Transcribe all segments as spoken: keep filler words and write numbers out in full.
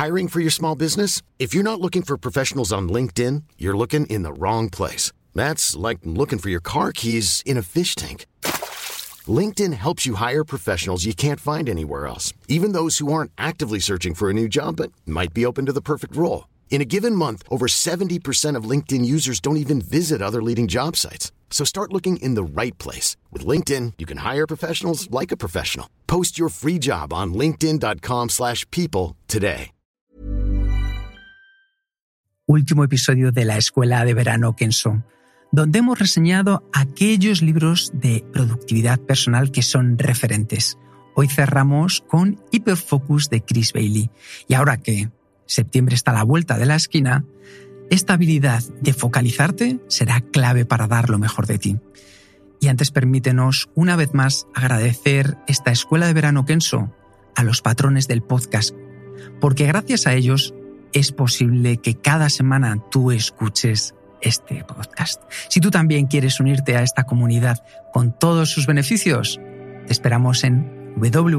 Hiring for your small business? If you're not looking for professionals on LinkedIn, you're looking in the wrong place. That's like looking for your car keys in a fish tank. LinkedIn helps you hire professionals you can't find anywhere else, even those who aren't actively searching for a new job but might be open to the perfect role. In a given month, over seventy percent of LinkedIn users don't even visit other leading job sites. So start looking in the right place. With LinkedIn, you can hire professionals like a professional. Post your free job on linkedin dot com slash people today. Último episodio de la Escuela de Verano Kenso, donde hemos reseñado aquellos libros de productividad personal que son referentes. Hoy cerramos con Hyperfocus de Chris Bailey. Y ahora que septiembre está a la vuelta de la esquina, esta habilidad de focalizarte será clave para dar lo mejor de ti. Y antes permítenos una vez más agradecer esta Escuela de Verano Kenso a los patrones del podcast, porque gracias a ellos es posible que cada semana tú escuches este podcast. Si tú también quieres unirte a esta comunidad con todos sus beneficios, te esperamos en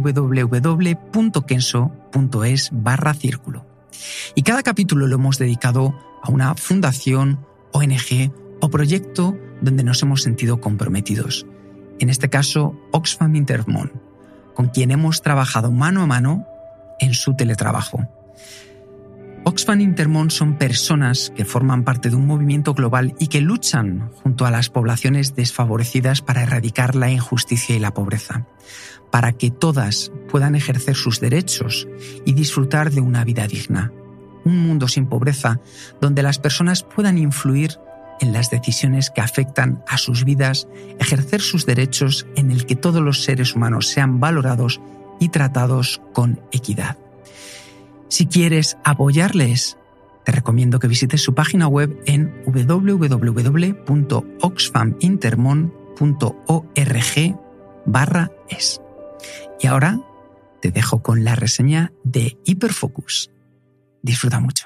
www.kenso.es barra círculo. Y cada capítulo lo hemos dedicado a una fundación, O N G o proyecto donde nos hemos sentido comprometidos. En este caso, Oxfam Intermón, con quien hemos trabajado mano a mano en su teletrabajo. Oxfam Intermón son personas que forman parte de un movimiento global y que luchan junto a las poblaciones desfavorecidas para erradicar la injusticia y la pobreza, para que todas puedan ejercer sus derechos y disfrutar de una vida digna. Un mundo sin pobreza donde las personas puedan influir en las decisiones que afectan a sus vidas, ejercer sus derechos en el que todos los seres humanos sean valorados y tratados con equidad. Si quieres apoyarles, te recomiendo que visites su página web en w w w punto oxfam intermon punto org barra es. Y ahora te dejo con la reseña de Hyperfocus. Disfruta mucho.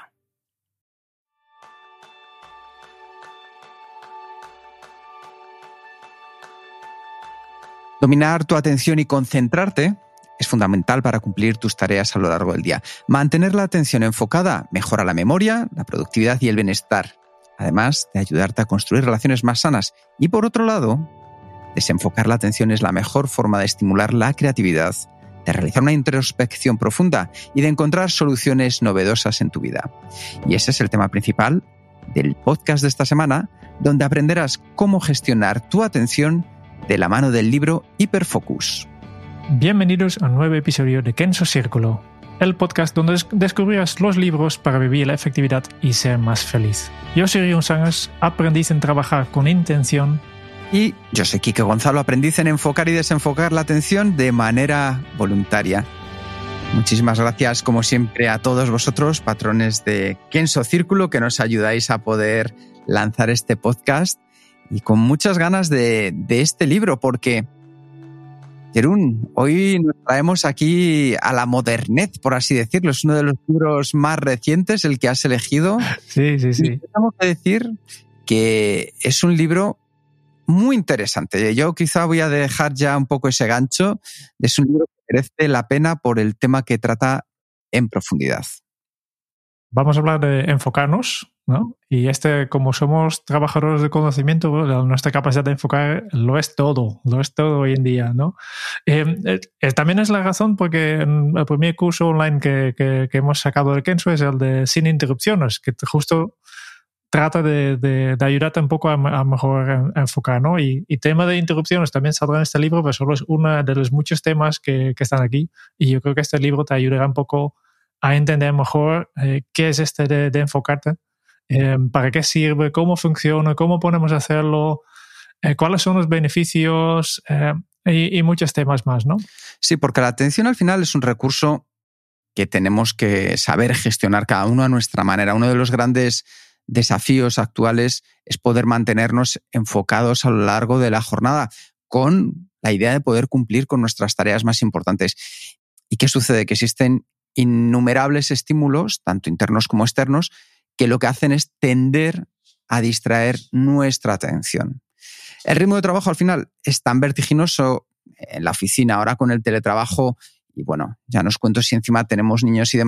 Dominar tu atención y concentrarte es fundamental para cumplir tus tareas a lo largo del día. Mantener la atención enfocada mejora la memoria, la productividad y el bienestar, además de ayudarte a construir relaciones más sanas. Y por otro lado, desenfocar la atención es la mejor forma de estimular la creatividad, de realizar una introspección profunda y de encontrar soluciones novedosas en tu vida. Y ese es el tema principal del podcast de esta semana, donde aprenderás cómo gestionar tu atención de la mano del libro Hyperfocus. Bienvenidos a un nuevo episodio de Kenso Círculo, el podcast donde des- descubrirás los libros para vivir la efectividad y ser más feliz. Yo soy Rion Sangers, aprendiz en trabajar con intención. Y yo soy Quique Gonzalo, aprendiz en enfocar y desenfocar la atención de manera voluntaria. Muchísimas gracias, como siempre, a todos vosotros, patrones de Kenso Círculo, que nos ayudáis a poder lanzar este podcast y con muchas ganas de, de este libro, porque Jerún, hoy nos traemos aquí a la modernez, por así decirlo. Es uno de los libros más recientes, el que has elegido. Sí, sí, sí. Y tenemos que decir que es un libro muy interesante. Yo quizá voy a dejar ya un poco ese gancho. Es un libro que merece la pena por el tema que trata en profundidad. Vamos a hablar de enfocarnos, ¿no? Y este, como somos trabajadores de conocimiento, nuestra capacidad de enfocar lo es todo, lo es todo hoy en día, ¿no? Eh, eh, también es la razón porque el primer curso online que, que, que hemos sacado del Kenso es el de Sin Interrupciones, que justo trata de, de, de ayudarte un poco a, a mejor enfocar, ¿no? Y, y tema de interrupciones también saldrá en este libro, pero solo es uno de los muchos temas que, que están aquí. Y yo creo que este libro te ayudará un poco a entender mejor eh, qué es este de, de enfocarte, eh, para qué sirve, cómo funciona, cómo podemos hacerlo, eh, cuáles son los beneficios eh, y, y muchos temas más, ¿no? Sí, porque la atención al final es un recurso que tenemos que saber gestionar cada uno a nuestra manera. Uno de los grandes desafíos actuales es poder mantenernos enfocados a lo largo de la jornada con la idea de poder cumplir con nuestras tareas más importantes. ¿Y qué sucede? Que existen innumerables estímulos, tanto internos como externos, que lo que hacen es tender a distraer nuestra atención. El ritmo de trabajo al final es tan vertiginoso en la oficina ahora con el teletrabajo y bueno, ya nos cuento si encima tenemos niños y demás,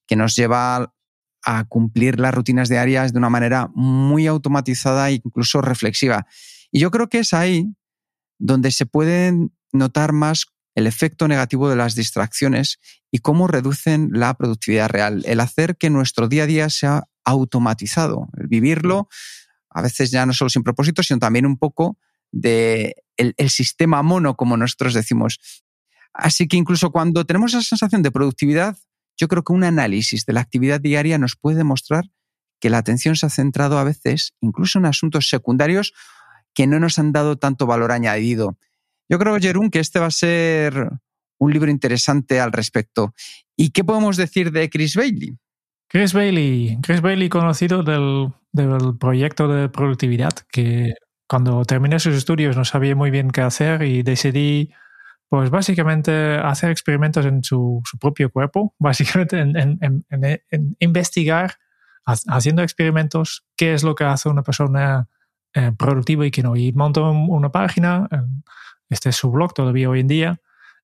que nos lleva a cumplir las rutinas diarias de una manera muy automatizada e incluso reflexiva. Y yo creo que es ahí donde se puede notar más el efecto negativo de las distracciones y cómo reducen la productividad real. El hacer que nuestro día a día sea automatizado, el vivirlo, a veces ya no solo sin propósito, sino también un poco de el, el sistema mono, como nosotros decimos. Así que incluso cuando tenemos esa sensación de productividad, yo creo que un análisis de la actividad diaria nos puede demostrar que la atención se ha centrado a veces incluso en asuntos secundarios que no nos han dado tanto valor añadido. Yo creo, Jeroen, que este va a ser un libro interesante al respecto. ¿Y qué podemos decir de Chris Bailey? Chris Bailey, Chris Bailey conocido del, del proyecto de productividad, que cuando terminé sus estudios no sabía muy bien qué hacer y decidí, pues básicamente hacer experimentos en su, su propio cuerpo, básicamente en, en, en, en investigar, haciendo experimentos, qué es lo que hace una persona eh, productiva y qué no. Y montó una página, este es su blog todavía hoy en día,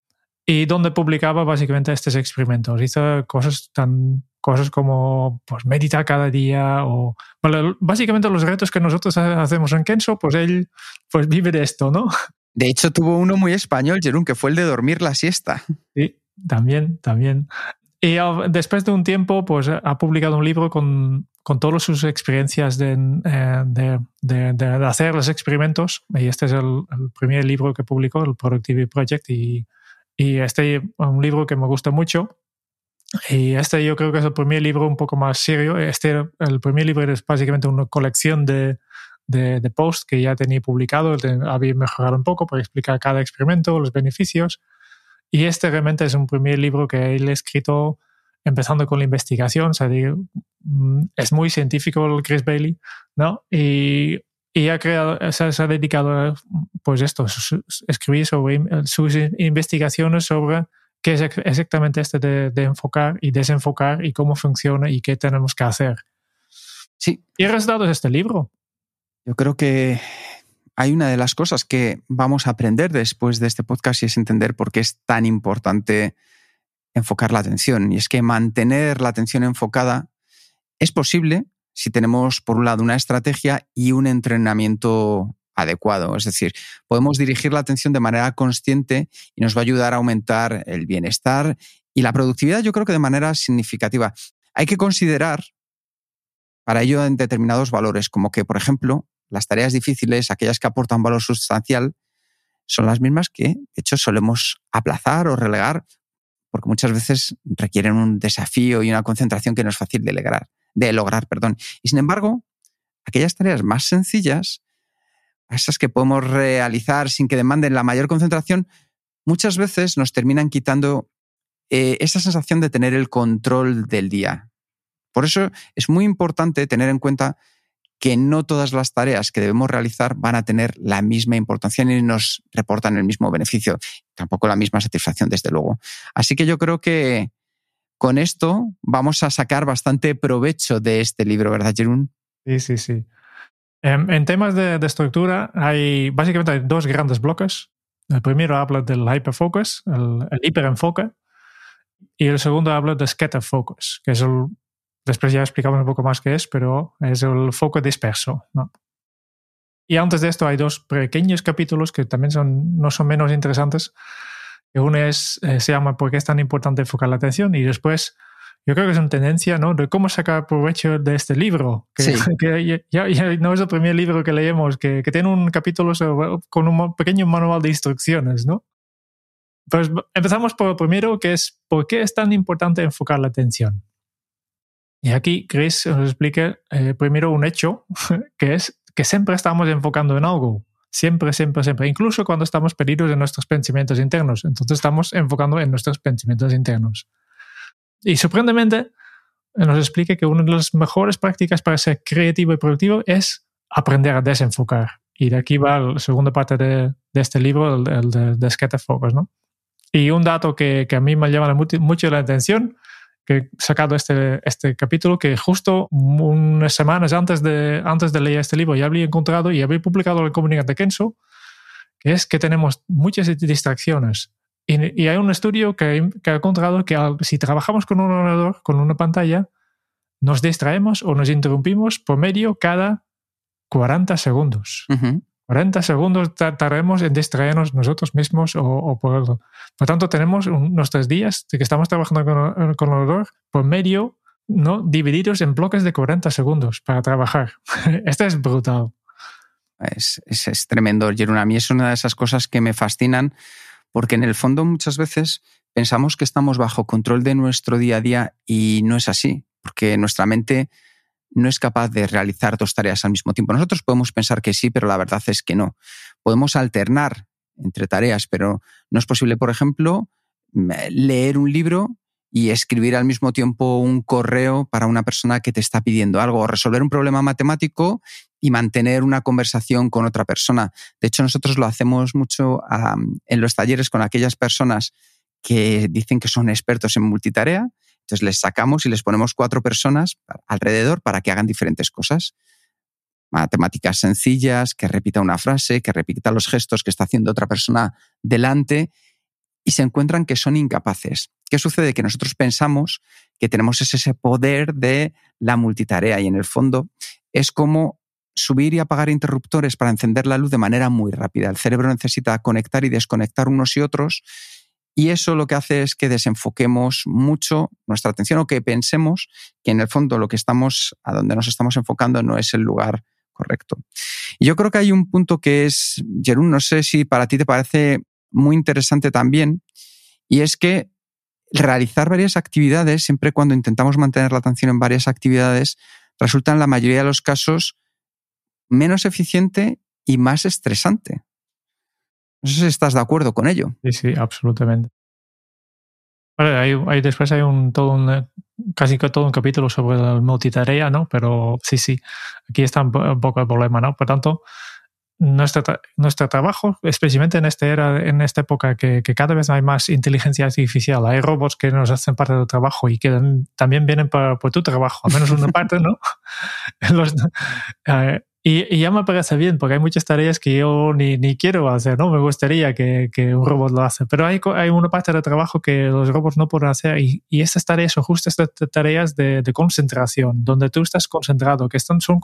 y donde publicaba básicamente estos experimentos. Hizo cosas tan cosas como pues, meditar cada día o bueno, básicamente los retos que nosotros hacemos en Kenso, pues él pues vive de esto, ¿no? De hecho, tuvo uno muy español, Jeroen, que fue el de dormir la siesta. Sí, también, también. Y después de un tiempo, pues ha publicado un libro con, con todas sus experiencias de, de, de, de hacer los experimentos. Y este es el, el primer libro que publicó, el Productivity Project. Y, y este es un libro que me gusta mucho. Y este yo creo que es el primer libro un poco más serio. Este, el primer libro es básicamente una colección de, de, de posts que ya tenía publicado. Había mejorado un poco para explicar cada experimento, los beneficios. Y este realmente es un primer libro que él ha escrito empezando con la investigación. O sea, es muy científico el Chris Bailey, ¿no? Y, y ha creado, se, se ha dedicado a pues esto, escribir sobre sus investigaciones sobre qué es exactamente este de, de enfocar y desenfocar y cómo funciona y qué tenemos que hacer. Sí. Y el resultado es este libro. Yo creo que hay una de las cosas que vamos a aprender después de este podcast y es entender por qué es tan importante enfocar la atención. Y es que mantener la atención enfocada es posible si tenemos, por un lado, una estrategia y un entrenamiento adecuado. Es decir, podemos dirigir la atención de manera consciente y nos va a ayudar a aumentar el bienestar y la productividad, yo creo que de manera significativa. Hay que considerar para ello en determinados valores, como que, por ejemplo, las tareas difíciles, aquellas que aportan valor sustancial, son las mismas que, de hecho, solemos aplazar o relegar porque muchas veces requieren un desafío y una concentración que no es fácil de lograr. De lograr perdón. Y, sin embargo, aquellas tareas más sencillas, esas que podemos realizar sin que demanden la mayor concentración, muchas veces nos terminan quitando eh, esa sensación de tener el control del día. Por eso es muy importante tener en cuenta que no todas las tareas que debemos realizar van a tener la misma importancia ni nos reportan el mismo beneficio, tampoco la misma satisfacción, desde luego. Así que yo creo que con esto vamos a sacar bastante provecho de este libro, ¿verdad, Jeroen? Sí, sí, sí. En, en temas de, de estructura hay básicamente hay dos grandes bloques. El primero habla del hyperfocus, el, el hiperenfoque, y el segundo habla de scatter focus, que es el... Después ya explicamos un poco más qué es, pero es el foco disperso, ¿no? Y antes de esto hay dos pequeños capítulos que también son, no son menos interesantes. Uno es, eh, se llama ¿Por qué es tan importante enfocar la atención? Y después, yo creo que es una tendencia, ¿no?, de cómo sacar provecho de este libro. Que, sí. que ya, ya no es el primer libro que leemos, que, que tiene un capítulo sobre, con un pequeño manual de instrucciones, ¿no? Pues empezamos por el primero, que es ¿por qué es tan importante enfocar la atención? Y aquí Chris nos explica eh, primero un hecho, que es que siempre estamos enfocando en algo. Siempre, siempre, siempre. Incluso cuando estamos perdidos en nuestros pensamientos internos. Entonces estamos enfocando en nuestros pensamientos internos. Y sorprendentemente nos explica que una de las mejores prácticas para ser creativo y productivo es aprender a desenfocar. Y de aquí va la segunda parte de, de este libro, el, el de, de Scatter Focus, ¿no? Y un dato que, que a mí me llama mucho, mucho la atención, que he sacado este, este capítulo, que justo unas semanas antes de, antes de leer este libro ya había encontrado y había publicado en el comunicado de Kenso, que es que tenemos muchas distracciones Y, y hay un estudio que, que ha encontrado que al, si trabajamos con un ordenador, con una pantalla, nos distraemos o nos interrumpimos por medio cada cuarenta segundos. Uh-huh. cuarenta segundos tardaremos en distraernos nosotros mismos o, o por algo. Por tanto, tenemos unos tres días de que estamos trabajando con, con el ordenador por medio, ¿no?, divididos en bloques de cuarenta segundos para trabajar. Esto es brutal. Es, es, es tremendo, Jeroen. A mí es una de esas cosas que me fascinan, porque en el fondo muchas veces pensamos que estamos bajo control de nuestro día a día y no es así, porque nuestra mente no es capaz de realizar dos tareas al mismo tiempo. Nosotros podemos pensar que sí, pero la verdad es que no. Podemos alternar entre tareas, pero no es posible, por ejemplo, leer un libro y escribir al mismo tiempo un correo para una persona que te está pidiendo algo, o resolver un problema matemático y mantener una conversación con otra persona. De hecho, nosotros lo hacemos mucho um, en los talleres con aquellas personas que dicen que son expertos en multitarea. Entonces les sacamos y les ponemos cuatro personas alrededor para que hagan diferentes cosas. Matemáticas sencillas, que repita una frase, que repita los gestos que está haciendo otra persona delante, y se encuentran que son incapaces. ¿Qué sucede? Que nosotros pensamos que tenemos ese poder de la multitarea y en el fondo es como subir y apagar interruptores para encender la luz de manera muy rápida. El cerebro necesita conectar y desconectar unos y otros, y eso lo que hace es que desenfoquemos mucho nuestra atención o que pensemos que en el fondo lo que estamos, a donde nos estamos enfocando no es el lugar correcto. Y yo creo que hay un punto que es, Jeroen, no sé si para ti te parece muy interesante también, y es que realizar varias actividades, siempre cuando intentamos mantener la atención en varias actividades, resulta en la mayoría de los casos menos eficiente y más estresante. No sé si estás de acuerdo con ello. Sí, sí, absolutamente. Vale, hay, hay, después hay un, todo un, casi que todo un capítulo sobre la multitarea, ¿no? Pero sí, sí, aquí está un, un poco el problema, ¿no? Por tanto, nuestro, nuestro trabajo, especialmente en esta era, en esta época que, que cada vez hay más inteligencia artificial, hay robots que nos hacen parte del trabajo y que también vienen por, por tu trabajo, al menos una parte, ¿no? Los, uh, y, y ya me parece bien, porque hay muchas tareas que yo ni, ni quiero hacer, ¿no? Me gustaría que, que un robot lo hace, pero hay, hay una parte del trabajo que los robots no pueden hacer, y, y estas tareas son justo estas tareas de, de concentración, donde tú estás concentrado, que están, son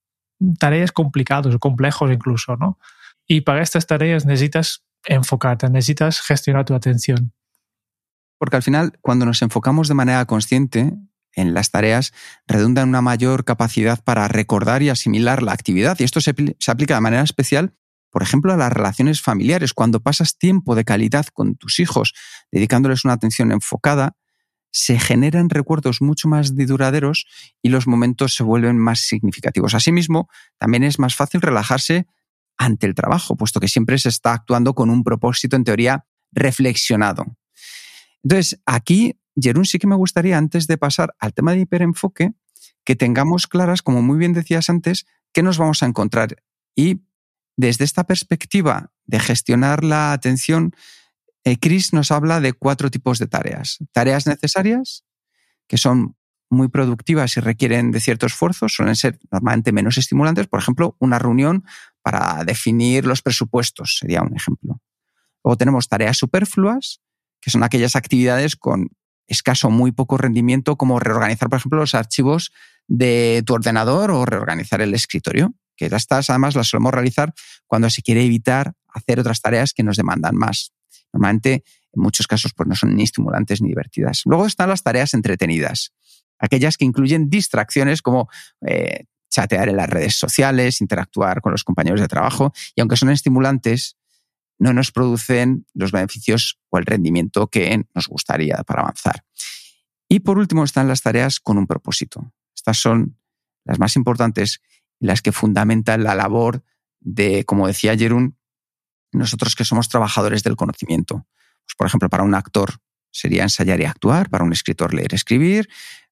tareas complicadas o complejos incluso, ¿no? Y para estas tareas necesitas enfocarte, necesitas gestionar tu atención. Porque al final, cuando nos enfocamos de manera consciente en las tareas, redunda en una mayor capacidad para recordar y asimilar la actividad. Y esto se, se aplica de manera especial, por ejemplo, a las relaciones familiares. Cuando pasas tiempo de calidad con tus hijos, dedicándoles una atención enfocada, se generan recuerdos mucho más duraderos y los momentos se vuelven más significativos. Asimismo, también es más fácil relajarse ante el trabajo, puesto que siempre se está actuando con un propósito, en teoría, reflexionado. Entonces, aquí, Jeroen, sí que me gustaría, antes de pasar al tema de hiperenfoque, que tengamos claras, como muy bien decías antes, qué nos vamos a encontrar. Y desde esta perspectiva de gestionar la atención, Eh, Chris nos habla de cuatro tipos de tareas. Tareas necesarias, que son muy productivas y requieren de cierto esfuerzo, suelen ser normalmente menos estimulantes. Por ejemplo, una reunión para definir los presupuestos sería un ejemplo. Luego tenemos tareas superfluas, que son aquellas actividades con escaso o muy poco rendimiento, como reorganizar, por ejemplo, los archivos de tu ordenador o reorganizar el escritorio, que estas además las solemos realizar cuando se quiere evitar hacer otras tareas que nos demandan más. Normalmente, en muchos casos, pues no son ni estimulantes ni divertidas. Luego están las tareas entretenidas, aquellas que incluyen distracciones como eh, chatear en las redes sociales, interactuar con los compañeros de trabajo, y aunque son estimulantes, no nos producen los beneficios o el rendimiento que nos gustaría para avanzar. Y por último están las tareas con un propósito. Estas son las más importantes y las que fundamentan la labor de, como decía Jeroen, nosotros que somos trabajadores del conocimiento. Pues, por ejemplo, para un actor sería ensayar y actuar, para un escritor leer y escribir.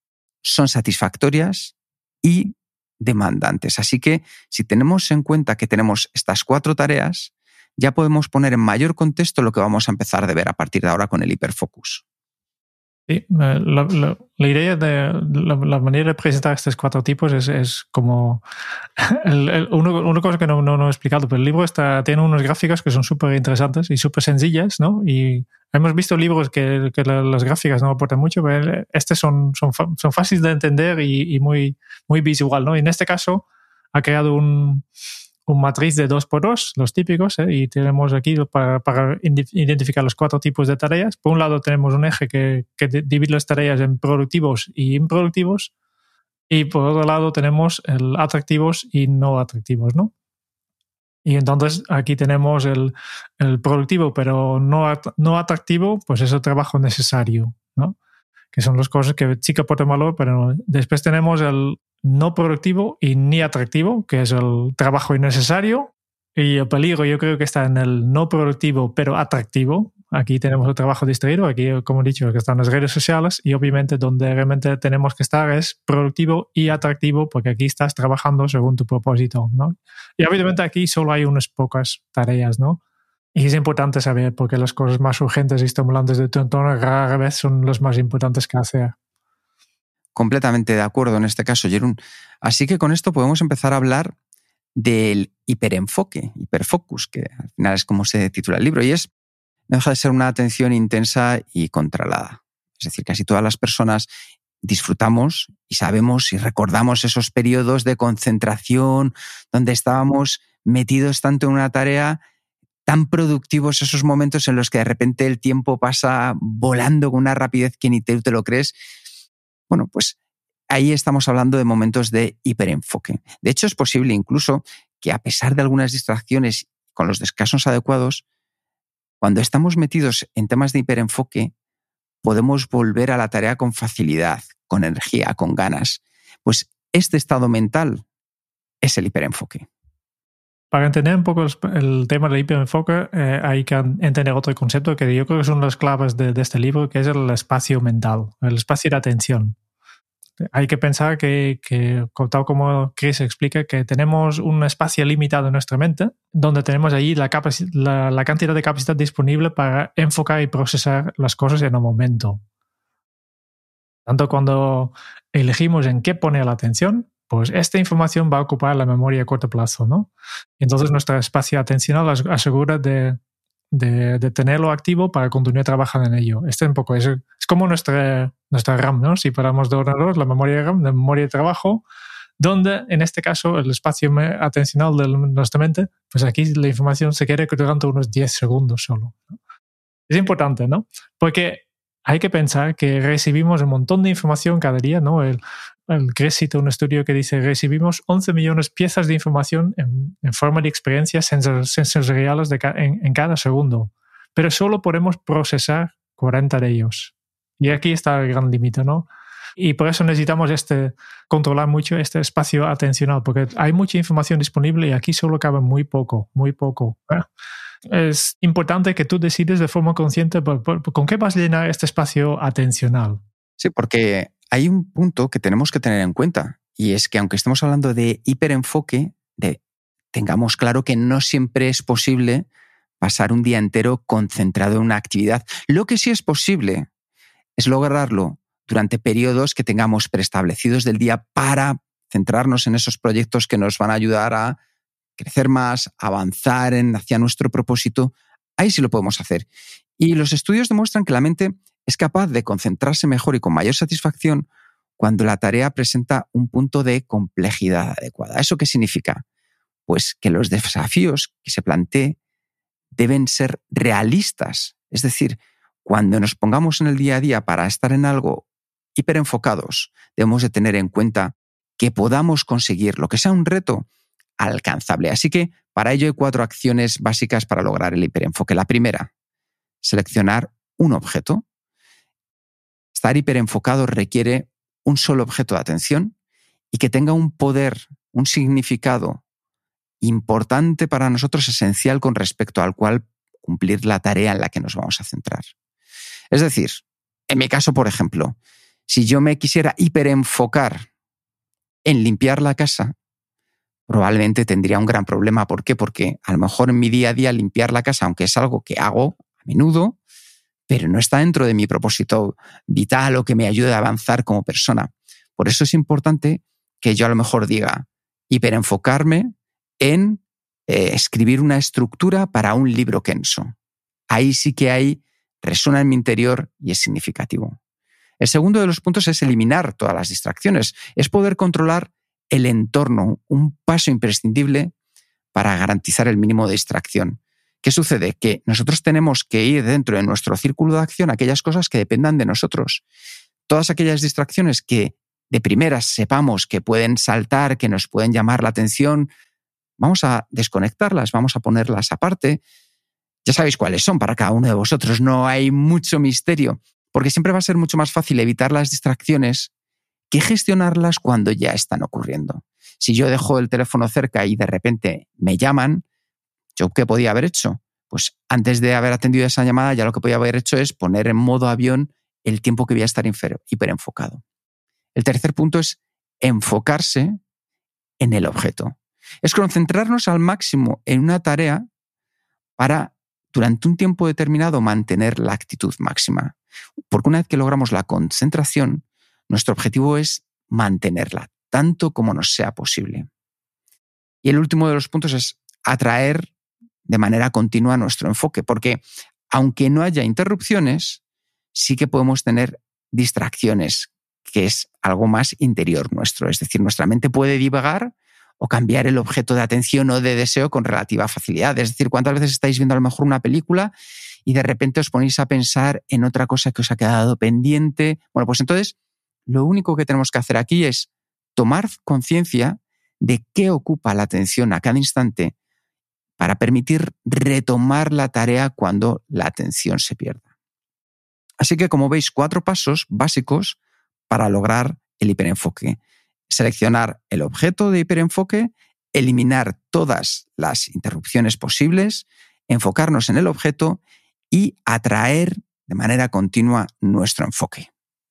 Son satisfactorias y demandantes. Así que si tenemos en cuenta que tenemos estas cuatro tareas, ya podemos poner en mayor contexto lo que vamos a empezar a ver a partir de ahora con el hiperfocus. Sí, la, la, la idea de la, la manera de presentar estos cuatro tipos es, es como el, el, uno, una cosa que no, no, no he explicado, pero el libro está, tiene unas gráficas que son súper interesantes y súper sencillas, ¿no? Y hemos visto libros que, que la, las gráficas no aportan mucho, pero estos son, son, son fáciles de entender y, y muy, muy visual, ¿no? Y en este caso ha creado un, un matriz de dos por dos, los típicos, ¿eh? Y tenemos aquí para, para identificar los cuatro tipos de tareas. Por un lado tenemos un eje que, que divide las tareas en productivos y improductivos, y por otro lado tenemos el atractivos y no atractivos, ¿no? Y entonces aquí tenemos el, el productivo pero no, at, no atractivo, pues es el trabajo necesario, ¿no? Que son las cosas que sí que aportan valor, pero después tenemos el no productivo y ni atractivo, que es el trabajo innecesario, y el peligro yo creo que está en el no productivo pero atractivo. Aquí tenemos el trabajo distraído, aquí como he dicho que están las redes sociales, y obviamente donde realmente tenemos que estar es productivo y atractivo, porque aquí estás trabajando según tu propósito, ¿no? Y obviamente aquí solo hay unas pocas tareas, ¿no? Y es importante saber porque las cosas más urgentes y estimulantes de tu entorno rara vez son las más importantes que hacer. Completamente de acuerdo en este caso, Jeroen. Así que con esto podemos empezar a hablar del hiperenfoque, hiperfocus, que al final es como se titula el libro, y es, no deja de ser una atención intensa y controlada. Es decir, casi todas las personas disfrutamos y sabemos y recordamos esos periodos de concentración donde estábamos metidos tanto en una tarea, tan productivos, esos momentos en los que de repente el tiempo pasa volando con una rapidez que ni te, te lo crees. Bueno, pues ahí estamos hablando de momentos de hiperenfoque. De hecho, es posible incluso que a pesar de algunas distracciones con los descansos adecuados, cuando estamos metidos en temas de hiperenfoque, podemos volver a la tarea con facilidad, con energía, con ganas. Pues este estado mental es el hiperenfoque. Para entender un poco el, el tema del hiperenfoque, eh, hay que entender otro concepto que yo creo que son las claves de, de este libro, que es el espacio mental, el espacio de atención. Hay que pensar que, que, tal como Chris explica, que tenemos un espacio limitado en nuestra mente, donde tenemos ahí la, capac- la, la cantidad de capacidad disponible para enfocar y procesar las cosas en un momento. Tanto cuando elegimos en qué poner la atención, pues esta información va a ocupar la memoria a corto plazo, ¿no? Entonces nuestro espacio atencional asegura de, de, de tenerlo activo para continuar trabajando en ello. Este un poco es, es como nuestra, nuestra RAM, ¿no? Si paramos de ordenador, la memoria de RAM, la memoria de trabajo, donde en este caso el espacio atencional de nuestra mente, pues aquí la información se queda durante unos diez segundos solo, ¿no? Es importante, ¿no? Porque hay que pensar que recibimos un montón de información cada día, ¿no? El, el Chris cita un estudio que dice recibimos once millones de piezas de información en, en forma de experiencias sensor, sensoriales de ca, en, en cada segundo, pero solo podemos procesar cuarenta de ellos. Y aquí está el gran límite, ¿no? Y por eso necesitamos este, controlar mucho este espacio atencional, porque hay mucha información disponible y aquí solo cabe muy poco, muy poco, ¿eh? Es importante que tú decides de forma consciente con qué vas a llenar este espacio atencional. Sí, porque hay un punto que tenemos que tener en cuenta, y es que aunque estemos hablando de hiperenfoque, de, tengamos claro que no siempre es posible pasar un día entero concentrado en una actividad. Lo que sí es posible es lograrlo durante periodos que tengamos preestablecidos del día para centrarnos en esos proyectos que nos van a ayudar a crecer más, avanzar en, hacia nuestro propósito. Ahí sí lo podemos hacer. Y los estudios demuestran que la mente es capaz de concentrarse mejor y con mayor satisfacción cuando la tarea presenta un punto de complejidad adecuada. ¿Eso qué significa? Pues que los desafíos que se plantee deben ser realistas. Es decir, cuando nos pongamos en el día a día para estar en algo hiperenfocados, debemos de tener en cuenta que podamos conseguir lo que sea un reto alcanzable. Así que para ello hay cuatro acciones básicas para lograr el hiperenfoque. La primera, seleccionar un objeto. Estar hiperenfocado requiere un solo objeto de atención y que tenga un poder, un significado importante para nosotros, esencial con respecto al cual cumplir la tarea en la que nos vamos a centrar. Es decir, en mi caso, por ejemplo, si yo me quisiera hiperenfocar en limpiar la casa, probablemente tendría un gran problema. ¿Por qué? Porque a lo mejor en mi día a día limpiar la casa, aunque es algo que hago a menudo, pero no está dentro de mi propósito vital o que me ayude a avanzar como persona. Por eso es importante que yo a lo mejor diga hiperenfocarme en eh, escribir una estructura para un libro Kenso. Ahí sí que hay, resuena en mi interior y es significativo. El segundo de los puntos es eliminar todas las distracciones. Es poder controlar el entorno, un paso imprescindible para garantizar el mínimo de distracción. ¿Qué sucede? Que nosotros tenemos que ir dentro de nuestro círculo de acción a aquellas cosas que dependan de nosotros. Todas aquellas distracciones que de primeras sepamos que pueden saltar, que nos pueden llamar la atención, vamos a desconectarlas, vamos a ponerlas aparte. Ya sabéis cuáles son para cada uno de vosotros, no hay mucho misterio, porque siempre va a ser mucho más fácil evitar las distracciones que gestionarlas cuando ya están ocurriendo. Si yo dejo el teléfono cerca y de repente me llaman, ¿yo qué podía haber hecho? Pues antes de haber atendido esa llamada, ya lo que podía haber hecho es poner en modo avión el tiempo que voy a estar hiperenfocado. El tercer punto es enfocarse en el objeto. Es concentrarnos al máximo en una tarea para, durante un tiempo determinado, mantener la actitud máxima. Porque una vez que logramos la concentración, nuestro objetivo es mantenerla, tanto como nos sea posible. Y el último de los puntos es atraer de manera continua nuestro enfoque, porque aunque no haya interrupciones, sí que podemos tener distracciones, que es algo más interior nuestro. Es decir, nuestra mente puede divagar o cambiar el objeto de atención o de deseo con relativa facilidad. Es decir, ¿cuántas veces estáis viendo a lo mejor una película y de repente os ponéis a pensar en otra cosa que os ha quedado pendiente? Bueno, pues entonces lo único que tenemos que hacer aquí es tomar conciencia de qué ocupa la atención a cada instante para permitir retomar la tarea cuando la atención se pierda. Así que, como veis, cuatro pasos básicos para lograr el hiperenfoque. Seleccionar el objeto de hiperenfoque, eliminar todas las interrupciones posibles, enfocarnos en el objeto y atraer de manera continua nuestro enfoque.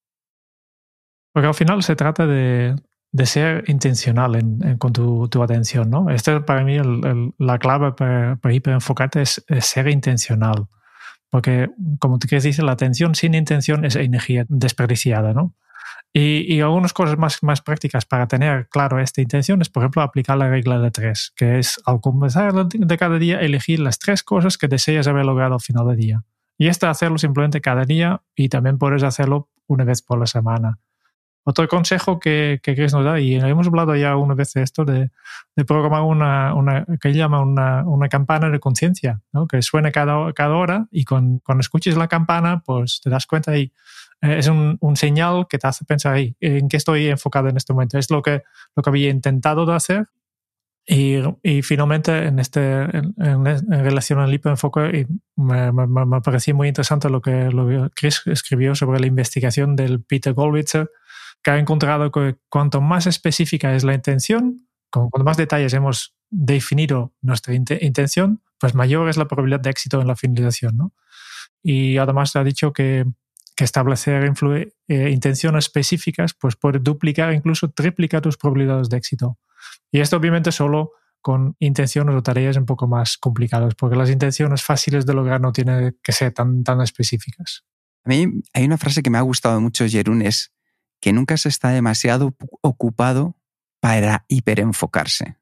Porque al final se trata de, de ser intencional en, en, con tu, tu atención, ¿no? Este para mí el, el, la clave para, para hiperenfocarte es, es ser intencional. Porque, como tú quieres decir, la atención sin intención es energía desperdiciada, ¿no? Y, y algunas cosas más, más prácticas para tener claro esta intención es, por ejemplo, aplicar la regla de tres, que es al comenzar de cada día elegir las tres cosas que deseas haber logrado al final del día. Y esto hacerlo simplemente cada día y también puedes hacerlo una vez por la semana. Otro consejo que, que Chris nos da, y hemos hablado ya una vez de esto, de, de programar una, una que llama una, una campana de conciencia, ¿no? Que suene cada, cada hora y con, cuando escuches la campana, pues te das cuenta y eh, es un, un señal que te hace pensar ahí, en qué estoy enfocado en este momento. Es lo que, lo que había intentado de hacer y, y finalmente en, este, en, en, en relación al hiperenfoque me, me, me pareció muy interesante lo que, lo que Chris escribió sobre la investigación del Peter Gollwitzer, que ha encontrado que cuanto más específica es la intención, con cuanto más detalles hemos definido nuestra int- intención, pues mayor es la probabilidad de éxito en la finalización, ¿no? Y además ha dicho que, que establecer influ- eh, intenciones específicas pues puede duplicar, incluso triplicar tus probabilidades de éxito. Y esto obviamente solo con intenciones o tareas un poco más complicadas, porque las intenciones fáciles de lograr no tienen que ser tan, tan específicas. A mí hay una frase que me ha gustado mucho, Jeroen, es que nunca se está demasiado ocupado para hiperenfocarse.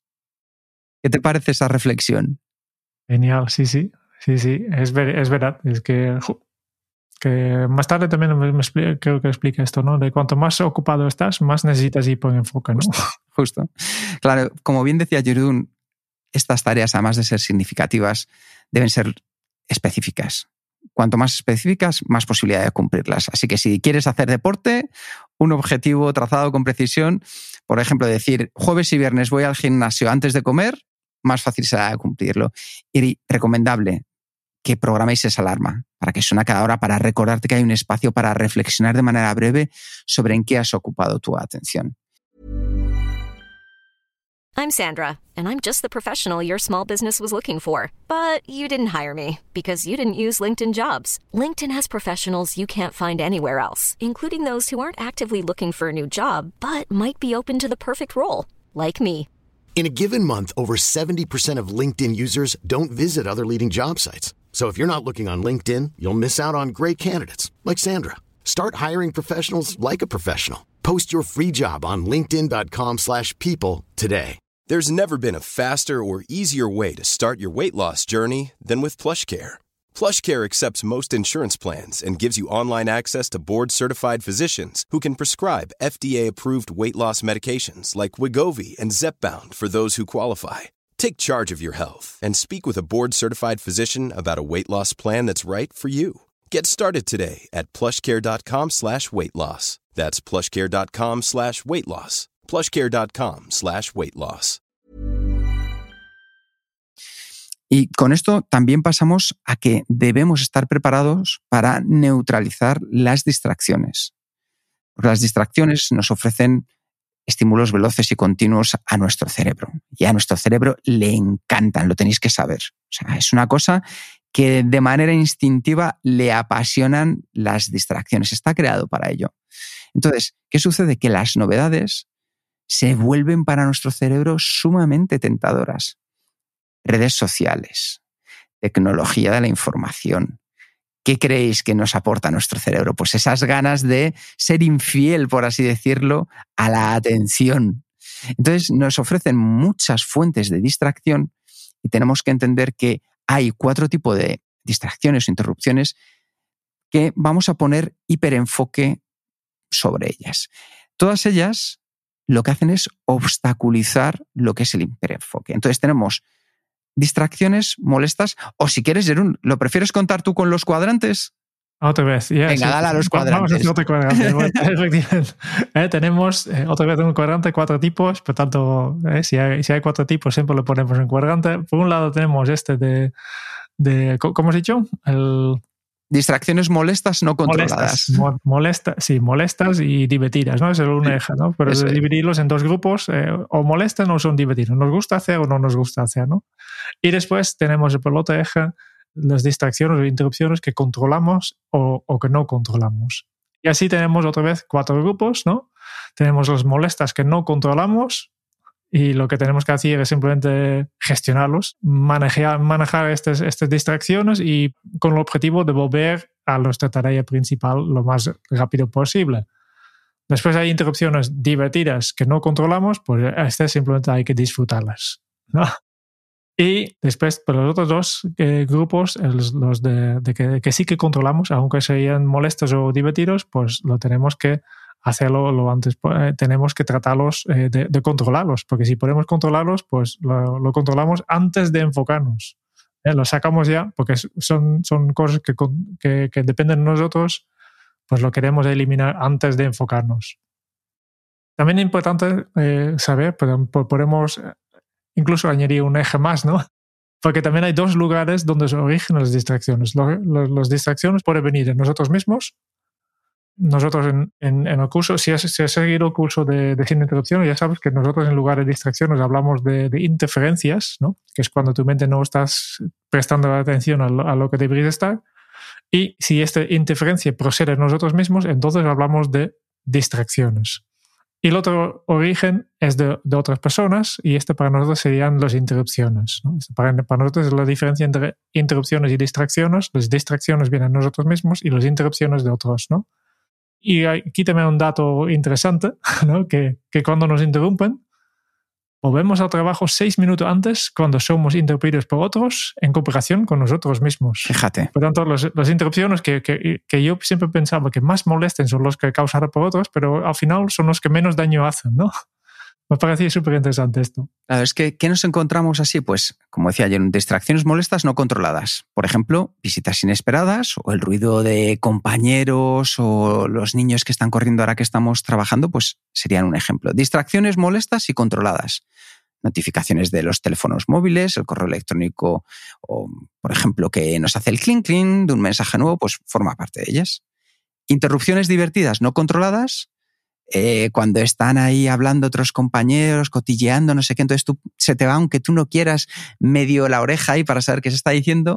¿Qué te parece esa reflexión? Genial, sí, sí, sí, sí, es, ver, es verdad. Es que, que más tarde también me, me explica, creo que explica esto, ¿no? De cuanto más ocupado estás, más necesitas hiperenfoque, ¿no? Justo, justo. Claro, como bien decía Jeroen, estas tareas, además de ser significativas, deben ser específicas. Cuanto más específicas, más posibilidad de cumplirlas. Así que si quieres hacer deporte, un objetivo trazado con precisión, por ejemplo, decir jueves y viernes voy al gimnasio antes de comer, más fácil será de cumplirlo. Y recomendable que programéis esa alarma para que suene cada hora para recordarte que hay un espacio para reflexionar de manera breve sobre en qué has ocupado tu atención. I'm Sandra, and I'm just the professional your small business was looking for. But you didn't hire me because you didn't use LinkedIn Jobs. LinkedIn has professionals you can't find anywhere else, including those who aren't actively looking for a new job, but might be open to the perfect role, like me. In a given month, over seventy percent of LinkedIn users don't visit other leading job sites. So if you're not looking on LinkedIn, you'll miss out on great candidates like Sandra. Start hiring professionals like a professional. Post your free job on linkedin.com slash people today. There's never been a faster or easier way to start your weight loss journey than with PlushCare. PlushCare accepts most insurance plans and gives you online access to board-certified physicians who can prescribe F D A-approved weight loss medications like Wegovy and Zepbound for those who qualify. Take charge of your health and speak with a board-certified physician about a weight loss plan that's right for you. Get started today at plushcare.com slash weight loss. That's plushcare.com slash weight loss. plushcare.com slash weight loss. Y con esto también pasamos a que debemos estar preparados para neutralizar las distracciones. Porque las distracciones nos ofrecen estímulos veloces y continuos a nuestro cerebro. Y a nuestro cerebro le encantan, lo tenéis que saber. O sea, es una cosa que de manera instintiva le apasionan las distracciones. Está creado para ello. Entonces, ¿qué sucede? Que las novedades se vuelven para nuestro cerebro sumamente tentadoras. Redes sociales, tecnología de la información. ¿Qué creéis que nos aporta nuestro cerebro? Pues esas ganas de ser infiel, por así decirlo, a la atención. Entonces nos ofrecen muchas fuentes de distracción y tenemos que entender que hay cuatro tipos de distracciones o interrupciones que vamos a poner hiperenfoque sobre ellas. Todas ellas lo que hacen es obstaculizar lo que es el hiperenfoque. Entonces tenemos distracciones molestas, o si quieres, Jerún, ¿lo prefieres contar tú con los cuadrantes? Otra vez, ya. Venga, sí, dale a los cuadrantes. Vamos a hacer otro cuadrante. Bueno, efectivamente. Eh, tenemos eh, otra vez en un cuadrante cuatro tipos, por tanto, eh, si, hay, si hay cuatro tipos, siempre lo ponemos en cuadrante. Por un lado tenemos este de, de ¿cómo has dicho? El... Distracciones molestas no controladas. Molestas, molesta, sí, molestas y divertidas, ¿no? Es el un eje, ¿no? Pero Eso de es. dividirlos en dos grupos, eh, o molestan o son divertidos. Nos gusta hacer o no nos gusta hacer, ¿no? Y después tenemos por el otro eje las distracciones o interrupciones que controlamos o, o que no controlamos. Y así tenemos otra vez cuatro grupos, ¿no? Tenemos las molestas que no controlamos, y lo que tenemos que hacer es simplemente gestionarlos, manejar, manejar estas, estas distracciones y con el objetivo de volver a nuestra tarea principal lo más rápido posible. Después hay interrupciones divertidas que no controlamos, pues estas simplemente hay que disfrutarlas, ¿no? Y después, para los otros dos eh, grupos, los, los de, de que, que sí que controlamos, aunque sean molestos o divertidos, pues lo tenemos que hacerlo lo antes, eh, tenemos que tratarlos eh, de, de controlarlos, porque si podemos controlarlos, pues lo, lo controlamos antes de enfocarnos. Eh, lo sacamos ya, porque son, son cosas que, que, que dependen de nosotros, pues lo queremos eliminar antes de enfocarnos. También es importante eh, saber, pero podemos incluso añadir un eje más, ¿no? Porque también hay dos lugares donde se originan las distracciones. Las distracciones pueden venir de nosotros mismos. Nosotros en, en, en el curso, si has, si has seguido el curso de, de Sin Interrupciones, ya sabes que nosotros en lugar de distracciones hablamos de, de interferencias, ¿no? Que es cuando tu mente no estás prestando atención a lo, a lo que deberías estar. Y si esta interferencia procede de nosotros mismos, entonces hablamos de distracciones. Y el otro origen es de, de otras personas, y este para nosotros serían las interrupciones, ¿no? Para, para nosotros es la diferencia entre interrupciones y distracciones. Las distracciones vienen de nosotros mismos y las interrupciones de otros, ¿no? Y aquí también un dato interesante, ¿no? que, que cuando nos interrumpen, volvemos al trabajo seis minutos antes cuando somos interrumpidos por otros en comparación con nosotros mismos. Fíjate. Por tanto, los, las interrupciones que, que, que yo siempre pensaba que más molesten son los que causados por otros, pero al final son los que menos daño hacen, ¿no? Me parecía súper interesante esto. Claro, es que ¿qué nos encontramos así? Pues, como decía ayer, distracciones molestas no controladas. Por ejemplo, visitas inesperadas o el ruido de compañeros o los niños que están corriendo ahora que estamos trabajando, pues serían un ejemplo. Distracciones molestas y controladas. Notificaciones de los teléfonos móviles, el correo electrónico o, por ejemplo, que nos hace el clink clink de un mensaje nuevo, pues forma parte de ellas. Interrupciones divertidas no controladas. Eh, cuando están ahí hablando otros compañeros, cotilleando, no sé qué, entonces tú, se te va, aunque tú no quieras, medio la oreja ahí para saber qué se está diciendo.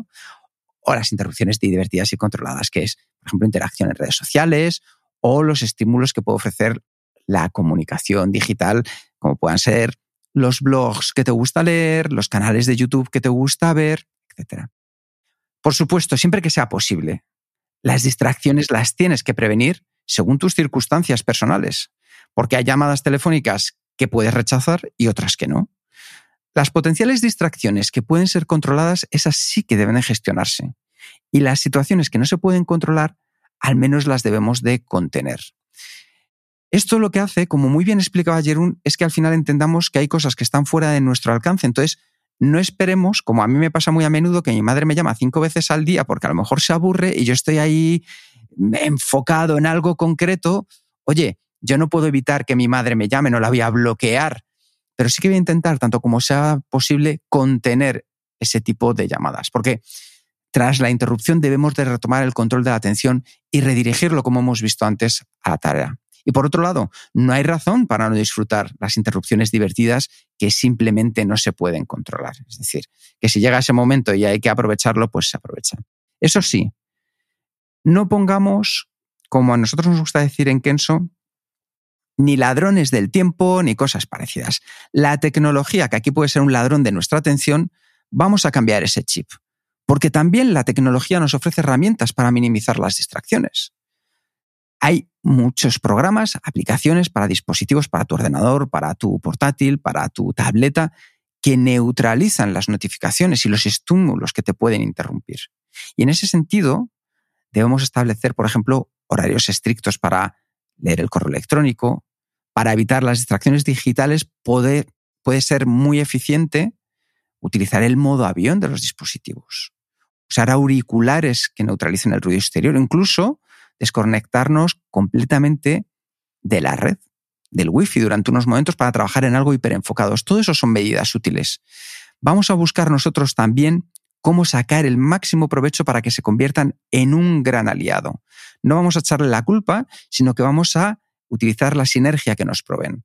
O las interrupciones divertidas y controladas, que es, por ejemplo, interacción en redes sociales o los estímulos que puede ofrecer la comunicación digital, como puedan ser los blogs que te gusta leer, los canales de YouTube que te gusta ver, etcétera. Por supuesto, siempre que sea posible. Las distracciones las tienes que prevenir según tus circunstancias personales, porque hay llamadas telefónicas que puedes rechazar y otras que no. Las potenciales distracciones que pueden ser controladas, esas sí que deben de gestionarse. Y las situaciones que no se pueden controlar, al menos las debemos de contener. Esto lo que hace, como muy bien explicaba Jeroen, es que al final entendamos que hay cosas que están fuera de nuestro alcance. Entonces, no esperemos, como a mí me pasa muy a menudo, que mi madre me llama cinco veces al día porque a lo mejor se aburre y yo estoy ahí enfocado en algo concreto. Oye, yo no puedo evitar que mi madre me llame, no la voy a bloquear, pero sí que voy a intentar, tanto como sea posible, contener ese tipo de llamadas. Porque tras la interrupción debemos de retomar el control de la atención y redirigirlo, como hemos visto antes, a la tarea. Y por otro lado, no hay razón para no disfrutar las interrupciones divertidas que simplemente no se pueden controlar. Es decir, que si llega ese momento y hay que aprovecharlo, pues se aprovecha. Eso sí, no pongamos, como a nosotros nos gusta decir en Kenso, ni ladrones del tiempo ni cosas parecidas. La tecnología, que aquí puede ser un ladrón de nuestra atención, vamos a cambiar ese chip. Porque también la tecnología nos ofrece herramientas para minimizar las distracciones. Hay muchos programas, aplicaciones para dispositivos, para tu ordenador, para tu portátil, para tu tableta, que neutralizan las notificaciones y los estímulos que te pueden interrumpir. Y en ese sentido, debemos establecer, por ejemplo, horarios estrictos para leer el correo electrónico. Para evitar las distracciones digitales puede, puede ser muy eficiente utilizar el modo avión de los dispositivos. Usar auriculares que neutralicen el ruido exterior, incluso desconectarnos completamente de la red, del wifi durante unos momentos para trabajar en algo hiperenfocados. Todo eso son medidas útiles. Vamos a buscar nosotros también cómo sacar el máximo provecho para que se conviertan en un gran aliado. No vamos a echarle la culpa, sino que vamos a utilizar la sinergia que nos proveen.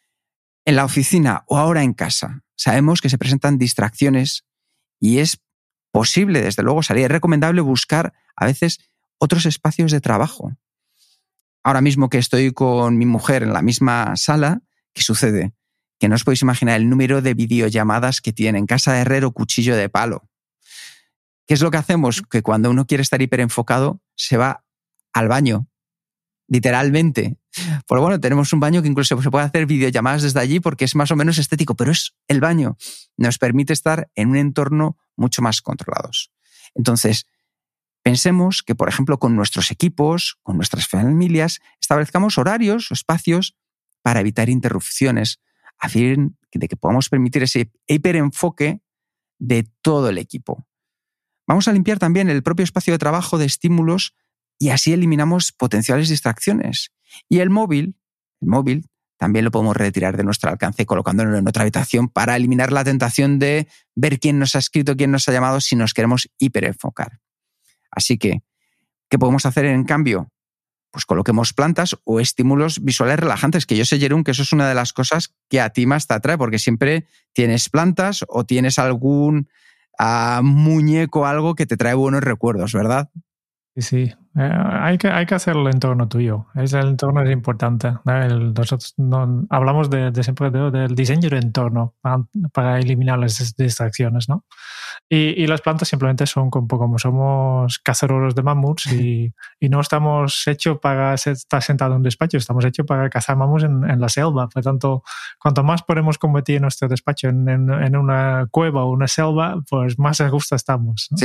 En la oficina o ahora en casa, sabemos que se presentan distracciones y es posible, desde luego, salir. Es recomendable buscar a veces otros espacios de trabajo. Ahora mismo que estoy con mi mujer en la misma sala, ¿qué sucede? Que no os podéis imaginar el número de videollamadas que tienen. Casa de herrero, cuchillo de palo. ¿Qué es lo que hacemos? Que cuando uno quiere estar hiperenfocado, se va al baño, literalmente. Pues bueno, tenemos un baño que incluso se puede hacer videollamadas desde allí porque es más o menos estético, pero es el baño. Nos permite estar en un entorno mucho más controlados. Entonces, pensemos que, por ejemplo, con nuestros equipos, con nuestras familias, establezcamos horarios o espacios para evitar interrupciones, a fin de que podamos permitir ese hiperenfoque de todo el equipo. Vamos a limpiar también el propio espacio de trabajo de estímulos y así eliminamos potenciales distracciones. Y el móvil, el móvil también lo podemos retirar de nuestro alcance colocándolo en otra habitación para eliminar la tentación de ver quién nos ha escrito, quién nos ha llamado si nos queremos hiperenfocar. Así que, ¿qué podemos hacer en cambio? Pues coloquemos plantas o estímulos visuales relajantes, que yo sé, Jeroen, que eso es una de las cosas que a ti más te atrae, porque siempre tienes plantas o tienes algún uh, muñeco, algo que te trae buenos recuerdos, ¿verdad? Sí, sí. Eh, hay, que, hay que hacer el entorno tuyo. Es, el entorno es importante. El, nosotros no, hablamos de, de siempre de, del diseño del entorno para, para eliminar las distracciones, ¿no? Y, y las plantas simplemente son como, como somos cazadores de mamuts y, y no estamos hechos para estar sentados en un despacho, estamos hechos para cazar mamuts en, en la selva. Por tanto, cuanto más podemos convertir nuestro despacho en, en, en una cueva o una selva, pues más a gusto estamos, ¿no? Sí.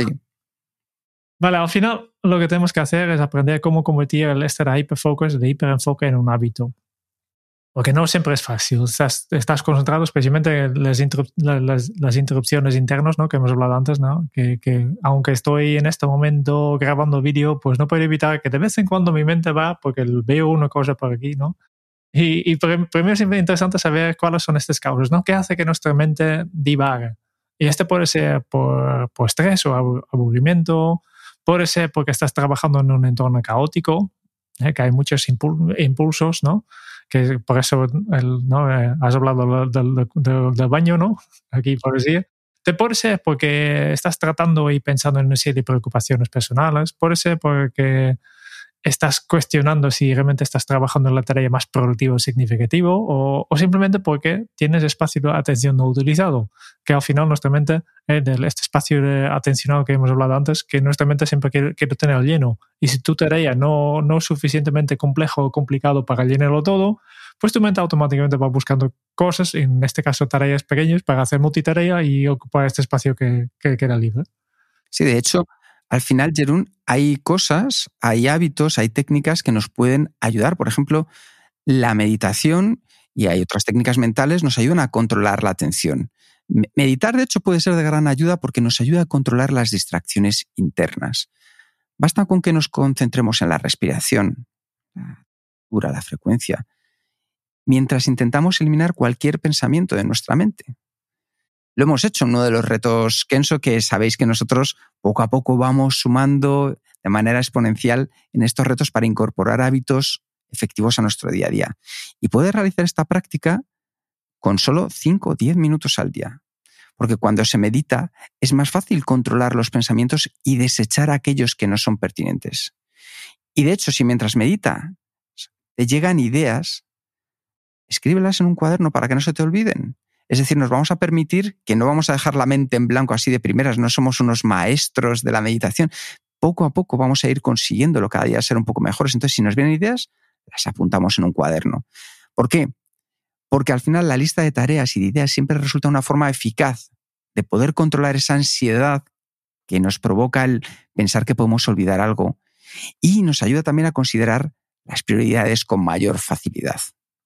Vale, al final lo que tenemos que hacer es aprender cómo convertir el este de hiperfocus, de hiperenfoque, en un hábito. Porque no siempre es fácil. Estás, estás concentrado, especialmente en las, interrup- las, las interrupciones internas, ¿no? Que hemos hablado antes, ¿no? Que, que aunque estoy en este momento grabando vídeo, pues no puedo evitar que de vez en cuando mi mente va porque veo una cosa por aquí, ¿no? Y, y primero es interesante saber cuáles son estas causas, ¿no? ¿Qué hace que nuestra mente divague? Y este puede ser por, por estrés o aburrimiento. Puede ser porque estás trabajando en un entorno caótico, ¿eh? Que hay muchos impul- impulsos, ¿no? Que por eso el, ¿no? eh, has hablado del, del, del, del baño, ¿no? Aquí por decir. Te puede ser porque estás tratando y pensando en una serie de preocupaciones personales. Puede ser porque estás cuestionando si realmente estás trabajando en la tarea más productiva o significativa, o, o simplemente porque tienes espacio de atención no utilizado, que al final nuestra mente, eh, de este espacio de atencional que hemos hablado antes, que nuestra mente siempre quiere, quiere tener lleno. Y si tu tarea no, no es suficientemente complejo o complicado para llenarlo todo, pues tu mente automáticamente va buscando cosas, en este caso tareas pequeñas, para hacer multitarea y ocupar este espacio que, que queda libre. Sí, de hecho, al final, Jeroen, hay cosas, hay hábitos, hay técnicas que nos pueden ayudar. Por ejemplo, la meditación, y hay otras técnicas mentales, nos ayudan a controlar la atención. Meditar, de hecho, puede ser de gran ayuda porque nos ayuda a controlar las distracciones internas. Basta con que nos concentremos en la respiración, la dura, la frecuencia, mientras intentamos eliminar cualquier pensamiento de nuestra mente. Lo hemos hecho en uno de los retos Kenso, que sabéis que nosotros poco a poco vamos sumando de manera exponencial en estos retos para incorporar hábitos efectivos a nuestro día a día. Y puedes realizar esta práctica con solo cinco o diez minutos al día. Porque cuando se medita es más fácil controlar los pensamientos y desechar aquellos que no son pertinentes. Y de hecho, si mientras medita te llegan ideas, escríbelas en un cuaderno para que no se te olviden. Es decir, nos vamos a permitir que no vamos a dejar la mente en blanco así de primeras, no somos unos maestros de la meditación. Poco a poco vamos a ir consiguiéndolo cada día ser un poco mejores. Entonces, si nos vienen ideas, las apuntamos en un cuaderno. ¿Por qué? Porque al final la lista de tareas y de ideas siempre resulta una forma eficaz de poder controlar esa ansiedad que nos provoca el pensar que podemos olvidar algo y nos ayuda también a considerar las prioridades con mayor facilidad.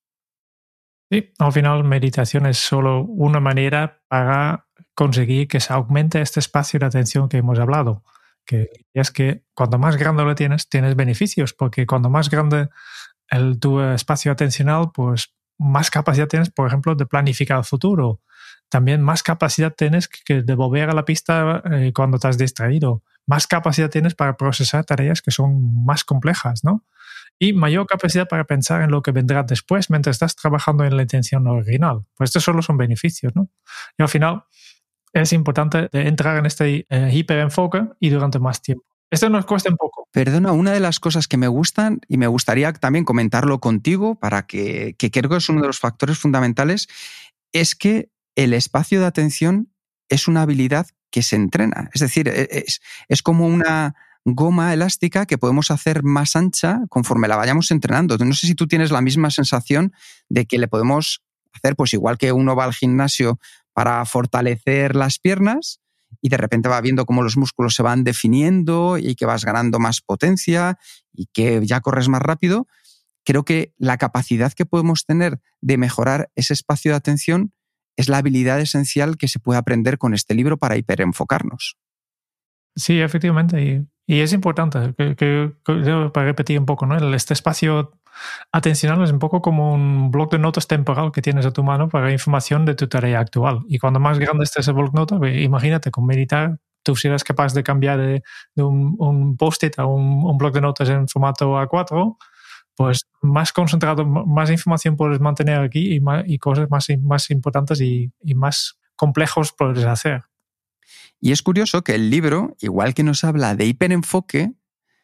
Sí, al final meditación es solo una manera para conseguir que se aumente este espacio de atención que hemos hablado. Que es que cuanto más grande lo tienes, tienes beneficios, porque cuanto más grande el, tu espacio atencional, pues más capacidad tienes, por ejemplo, de planificar el futuro. También más capacidad tienes que de volver a la pista eh, cuando estás distraído. Más capacidad tienes para procesar tareas que son más complejas, ¿no? Y mayor capacidad para pensar en lo que vendrá después mientras estás trabajando en la intención original. Pues estos solo son beneficios, ¿no? Y al final es importante entrar en este eh, hiperenfoque y durante más tiempo. Esto nos cuesta un poco. Perdona, una de las cosas que me gustan, y me gustaría también comentarlo contigo, para que, que creo que es uno de los factores fundamentales, es que el espacio de atención es una habilidad que se entrena. Es decir, es, es como una goma elástica que podemos hacer más ancha conforme la vayamos entrenando. No sé si tú tienes la misma sensación de que le podemos hacer, pues igual que uno va al gimnasio para fortalecer las piernas y de repente va viendo cómo los músculos se van definiendo y que vas ganando más potencia y que ya corres más rápido. Creo que la capacidad que podemos tener de mejorar ese espacio de atención es la habilidad esencial que se puede aprender con este libro para hiperenfocarnos. Sí, efectivamente. Y, y es importante, que, que, que, para repetir un poco, ¿no? Este espacio atencional es un poco como un bloc de notas temporal que tienes a tu mano para información de tu tarea actual. Y cuando más grande esté ese bloc de notas, imagínate, con meditar, tú serás capaz de cambiar de, de un, un post-it a un, un bloc de notas en formato A cuatro, pues más concentrado, más información puedes mantener aquí y, más, y cosas más, más importantes y, y más complejos puedes hacer. Y es curioso que el libro, igual que nos habla de hiperenfoque,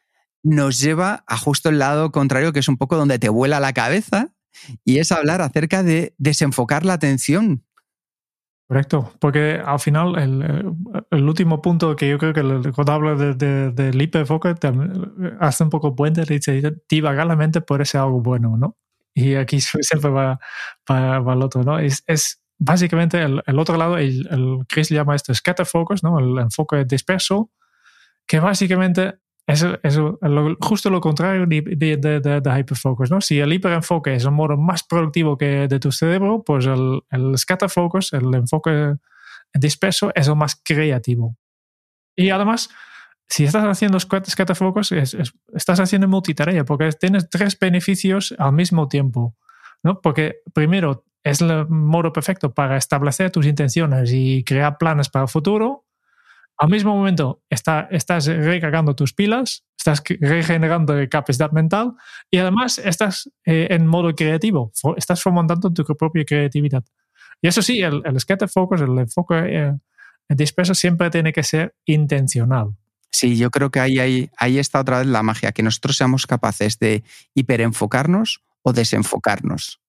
nos lleva a justo el lado contrario, que es un poco donde te vuela la cabeza, y es hablar acerca de desenfocar la atención. Correcto, porque al final el, el último punto que yo creo que cuando hablo del de, de, de hiperenfoque hace un poco puente, dice divagar la mente puede ser algo bueno, ¿no? Y aquí siempre va, va, va el otro, ¿no? Es, es básicamente el, el otro lado, el, el Chris llama esto scatter focus, ¿no? El enfoque disperso, que básicamente es, es lo, justo lo contrario de, de, de, de, de hiperfocus, ¿no? Si el hiperenfoque es un modo más productivo que de tu cerebro, pues el, el scatter focus, el enfoque disperso, es el más creativo. Y además, si estás haciendo scatter focus, es, es, estás haciendo multitarea, porque tienes tres beneficios al mismo tiempo, ¿no? Porque primero, es el modo perfecto para establecer tus intenciones y crear planes para el futuro. Al mismo momento está, estás recargando tus pilas, estás regenerando capacidad mental y además estás eh, en modo creativo, estás fomentando tu propia creatividad. Y eso sí, el, el scatter focus, el enfoque eh, disperso siempre tiene que ser intencional. Sí, yo creo que ahí, ahí, ahí está otra vez la magia, que nosotros seamos capaces de hiperenfocarnos o desenfocarnos.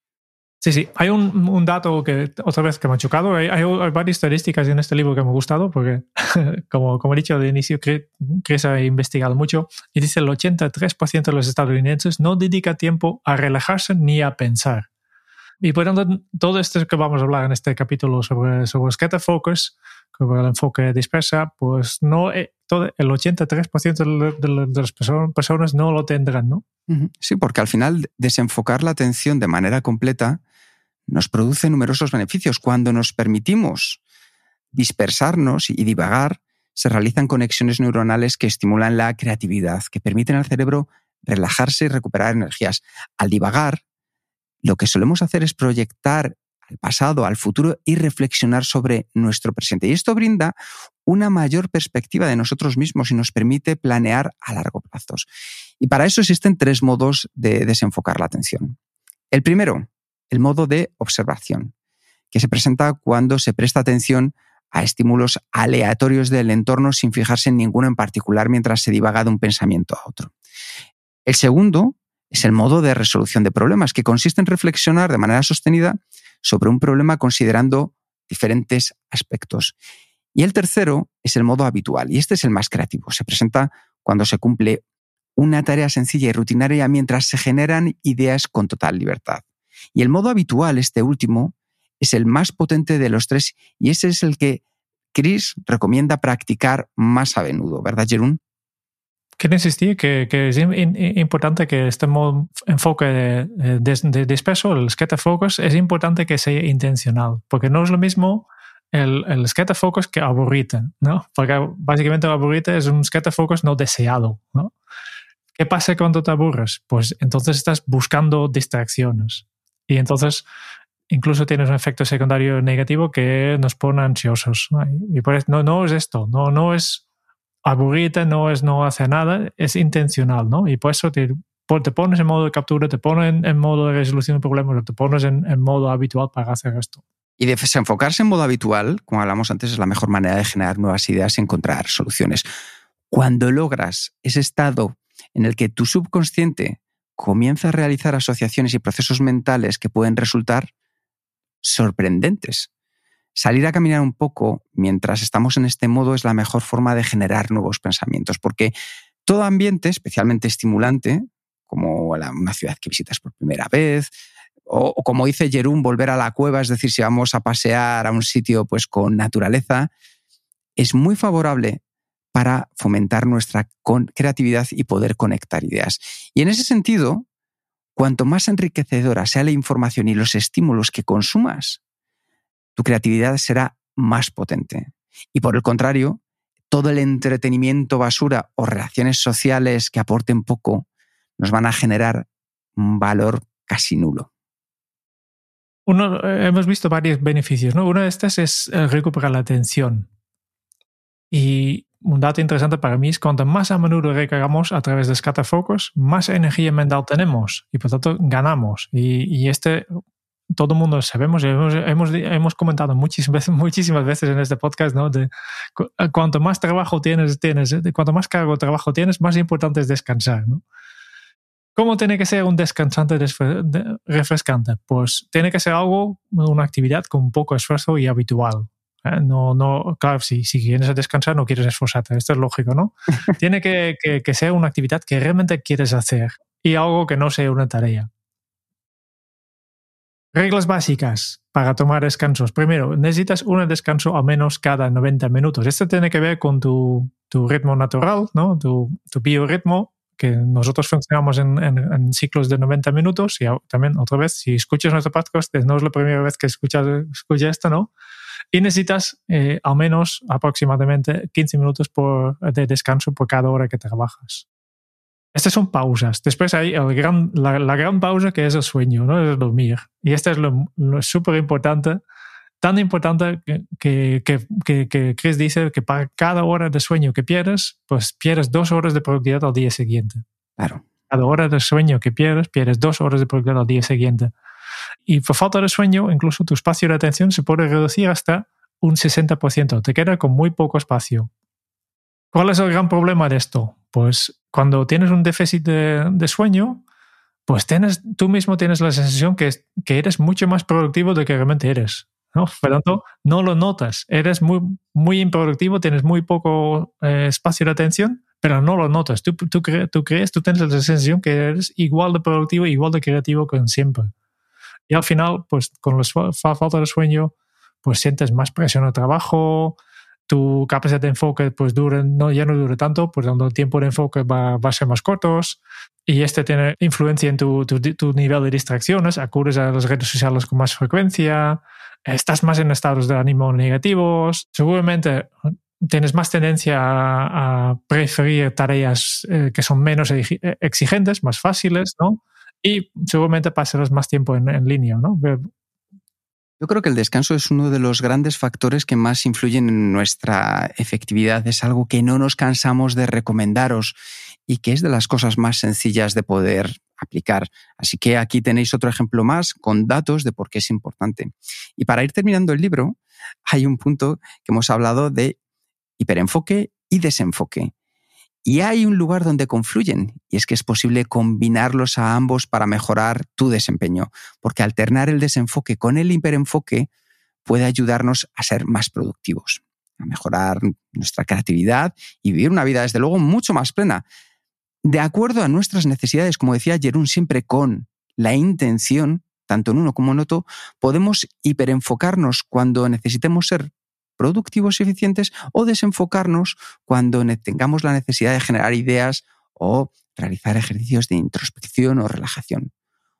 Sí, sí. Hay un, un dato que otra vez que me ha chocado. Hay, hay, hay varias estadísticas en este libro que me ha gustado porque, como, como he dicho de inicio, Chris ha investigado mucho y dice el ochenta y tres por ciento de los estadounidenses no dedica tiempo a relajarse ni a pensar. Y por tanto, todo esto que vamos a hablar en este capítulo sobre, sobre scatter focus, sobre el enfoque dispersa, pues no, todo, el ochenta y tres por ciento de, de, de las personas no lo tendrán, ¿no? Sí, porque al final desenfocar la atención de manera completa nos produce numerosos beneficios. Cuando nos permitimos dispersarnos y divagar, se realizan conexiones neuronales que estimulan la creatividad, que permiten al cerebro relajarse y recuperar energías. Al divagar, lo que solemos hacer es proyectar al pasado, al futuro y reflexionar sobre nuestro presente. Y esto brinda una mayor perspectiva de nosotros mismos y nos permite planear a largo plazo. Y para eso existen tres modos de desenfocar la atención. El primero, el modo de observación, que se presenta cuando se presta atención a estímulos aleatorios del entorno sin fijarse en ninguno en particular mientras se divaga de un pensamiento a otro. El segundo es el modo de resolución de problemas, que consiste en reflexionar de manera sostenida sobre un problema considerando diferentes aspectos. Y el tercero es el modo habitual, y este es el más creativo. Se presenta cuando se cumple una tarea sencilla y rutinaria mientras se generan ideas con total libertad. Y el modo habitual, este último, es el más potente de los tres y ese es el que Chris recomienda practicar más a menudo, ¿verdad, Jeroen? Quiero insistir que, que es in, in, importante que este modo enfoque de, de, de disperso, el scatter focus, es importante que sea intencional, porque no es lo mismo el, el scatter focus que aburrite, ¿no? Porque básicamente aburrite es un scatter focus no deseado, ¿no? ¿Qué pasa cuando te aburres? Pues entonces estás buscando distracciones y entonces incluso tienes un efecto secundario negativo que nos pone ansiosos, ¿no? Y por eso no, no es esto, no, no es aburrirte, no es no hacer nada, es intencional, ¿no? Y por eso te, te pones en modo de captura, te pones en, en modo de resolución de problemas, o te pones en, en modo habitual para hacer esto. Y desenfocarse en modo habitual, como hablamos antes, es la mejor manera de generar nuevas ideas y encontrar soluciones. Cuando logras ese estado en el que tu subconsciente comienza a realizar asociaciones y procesos mentales que pueden resultar sorprendentes. Salir a caminar un poco mientras estamos en este modo es la mejor forma de generar nuevos pensamientos, porque todo ambiente, especialmente estimulante, como una ciudad que visitas por primera vez, o, o como dice Jeroen, volver a la cueva, es decir, si vamos a pasear a un sitio pues, con naturaleza, es muy favorable para fomentar nuestra creatividad y poder conectar ideas. Y en ese sentido, cuanto más enriquecedora sea la información y los estímulos que consumas, tu creatividad será más potente. Y por el contrario, todo el entretenimiento basura o relaciones sociales que aporten poco nos van a generar un valor casi nulo. Uno, hemos visto varios beneficios, ¿no? Uno de estos es recuperar la atención. Y un dato interesante para mí es cuanto más a menudo recargamos a través de scatter focus, más energía mental tenemos y por tanto ganamos. Y, y este... todo el mundo sabemos, hemos, hemos, hemos comentado muchísimas veces, muchísimas veces en este podcast, ¿no? De, cu- cuanto más trabajo tienes, tienes, cuanto más cargo de trabajo tienes, más importante es descansar, ¿no? ¿Cómo tiene que ser un descansante desfre- de, refrescante? Pues tiene que ser algo, una actividad con poco esfuerzo y habitual. ¿eh? No, no, claro, si, si quieres descansar no quieres esforzarte, esto es lógico, ¿no? Tiene que, que, que ser una actividad que realmente quieres hacer y algo que no sea una tarea. Reglas básicas para tomar descansos. Primero, necesitas un descanso al menos cada noventa minutos. Esto tiene que ver con tu, tu ritmo natural, ¿no? Tu, tu biorritmo, que nosotros funcionamos en, en, en ciclos de noventa minutos. Y también, otra vez, si escuchas nuestro podcast, no es la primera vez que escuchas, escuchas esto, ¿no? Y necesitas eh, al menos aproximadamente quince minutos por, de descanso por cada hora que trabajas. Estas son pausas. Después hay el gran, la, la gran pausa que es el sueño, ¿no? Es dormir. Y esto es lo, lo súper importante, tan importante que, que, que, que Chris dice que para cada hora de sueño que pierdes, pues pierdes dos horas de productividad al día siguiente. Claro. Cada hora de sueño que pierdes, pierdes dos horas de productividad al día siguiente. Y por falta de sueño, incluso tu espacio de atención se puede reducir hasta un sesenta por ciento. Te queda con muy poco espacio. ¿Cuál es el gran problema de esto? Pues cuando tienes un déficit de, de sueño, pues tienes, tú mismo tienes la sensación que, que eres mucho más productivo de lo que realmente eres, ¿no? Por lo tanto, no lo notas. Eres muy, muy improductivo, tienes muy poco eh, espacio de atención, pero no lo notas. Tú, tú, cre, tú crees, tú tienes la sensación que eres igual de productivo, igual de creativo que siempre. Y al final, pues con la falta de sueño, pues sientes más presión al trabajo, tu capacidad de enfoque pues dure, no, ya no dure tanto, pues el tiempo de enfoque va, va a ser más cortos y este tiene influencia en tu, tu, tu nivel de distracciones, acudes a las redes sociales con más frecuencia, estás más en estados de ánimo negativos, seguramente tienes más tendencia a, a preferir tareas eh, que son menos exigentes, más fáciles, ¿no? Y seguramente pasarás más tiempo en, en línea, ¿no? Yo creo que el descanso es uno de los grandes factores que más influyen en nuestra efectividad. Es algo que no nos cansamos de recomendaros y que es de las cosas más sencillas de poder aplicar. Así que aquí tenéis otro ejemplo más con datos de por qué es importante. Y para ir terminando el libro, hay un punto que hemos hablado de hiperenfoque y desenfoque. Y hay un lugar donde confluyen, y es que es posible combinarlos a ambos para mejorar tu desempeño, porque alternar el desenfoque con el hiperenfoque puede ayudarnos a ser más productivos, a mejorar nuestra creatividad y vivir una vida, desde luego, mucho más plena, de acuerdo a nuestras necesidades, como decía Jeroen, siempre con la intención, tanto en uno como en otro, podemos hiperenfocarnos cuando necesitemos ser productivos y eficientes o desenfocarnos cuando tengamos la necesidad de generar ideas o realizar ejercicios de introspección o relajación.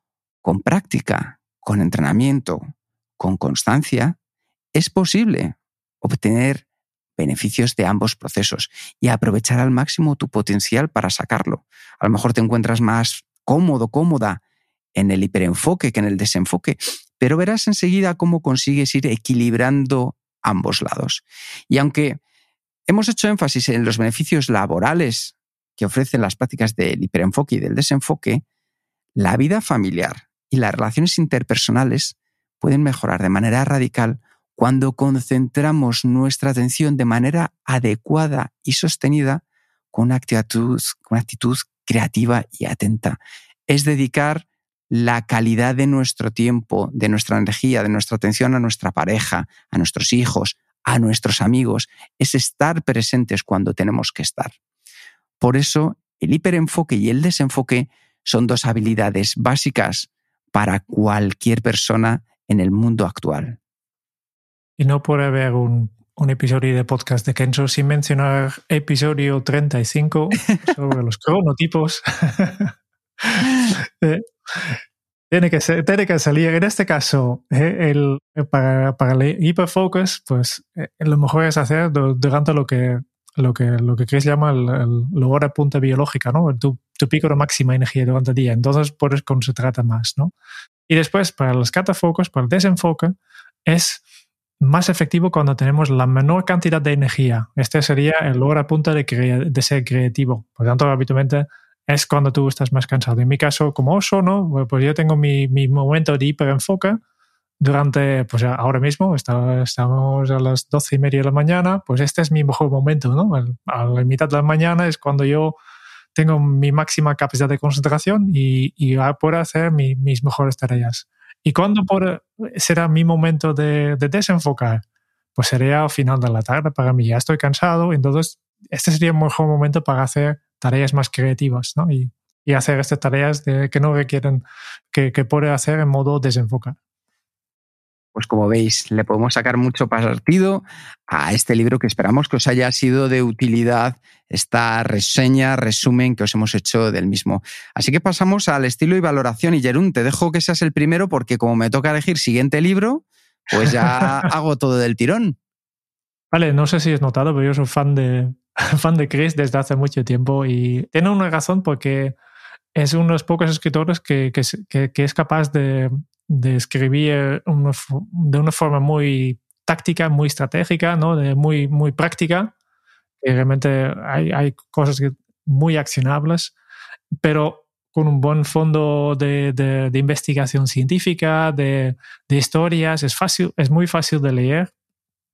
Con práctica, con entrenamiento, con constancia, es posible obtener beneficios de ambos procesos y aprovechar al máximo tu potencial para sacarlo. A lo mejor te encuentras más cómodo, cómoda en el hiperenfoque que en el desenfoque, pero verás enseguida cómo consigues ir equilibrando ambos lados. Y aunque hemos hecho énfasis en los beneficios laborales que ofrecen las prácticas del hiperenfoque y del desenfoque, la vida familiar y las relaciones interpersonales pueden mejorar de manera radical cuando concentramos nuestra atención de manera adecuada y sostenida con una actitud, con una actitud creativa y atenta. Es dedicar la calidad de nuestro tiempo, de nuestra energía, de nuestra atención a nuestra pareja, a nuestros hijos, a nuestros amigos, es estar presentes cuando tenemos que estar. Por eso, el hiperenfoque y el desenfoque son dos habilidades básicas para cualquier persona en el mundo actual. Y no puede haber un, un episodio de podcast de Kenzo sin mencionar episodio treinta y cinco sobre los cronotipos. eh, Tiene que, ser, tiene que salir, en este caso, eh, el, para, para el hiperfocus, pues eh, lo mejor es hacer durante lo que, lo que, lo que Chris llama el, el, la hora punta biológica, ¿no? Tu, tu pico de máxima energía durante el día. Entonces puedes concentrarte más, ¿no? Y después, para los catafocus, para el desenfoque, es más efectivo cuando tenemos la menor cantidad de energía. Este sería el hora punta de, crea, de ser creativo. Por lo tanto, habitualmente es cuando tú estás más cansado. En mi caso, como oso, ¿no? Pues yo tengo mi, mi momento de hiperenfoque durante, pues ahora mismo, está, estamos a las doce y media de la mañana, pues este es mi mejor momento, ¿no? A la mitad de la mañana es cuando yo tengo mi máxima capacidad de concentración y, y puedo hacer mi, mis mejores tareas. ¿Y cuándo puedo, será mi momento de, de desenfocar? Pues sería al final de la tarde para mí. Ya estoy cansado, entonces este sería el mejor momento para hacer tareas más creativas, ¿no? Y, y hacer estas tareas de, que no requieren, que, que puede hacer en modo desenfocar. Pues como veis, le podemos sacar mucho partido a este libro que esperamos que os haya sido de utilidad, esta reseña, resumen que os hemos hecho del mismo. Así que pasamos al estilo y valoración. Y Jeroen, te dejo que seas el primero porque como me toca elegir siguiente libro, pues ya hago todo del tirón. Vale, no sé si has notado, pero yo soy fan de, fan de Chris desde hace mucho tiempo y tiene una razón porque es uno de los pocos escritores que, que, que, que es capaz de, de escribir una, de una forma muy táctica, muy estratégica, ¿no? De muy, muy práctica. Que realmente hay, hay cosas que, muy accionables, pero con un buen fondo de, de, de investigación científica, de, de historias. Es fácil, es muy fácil de leer.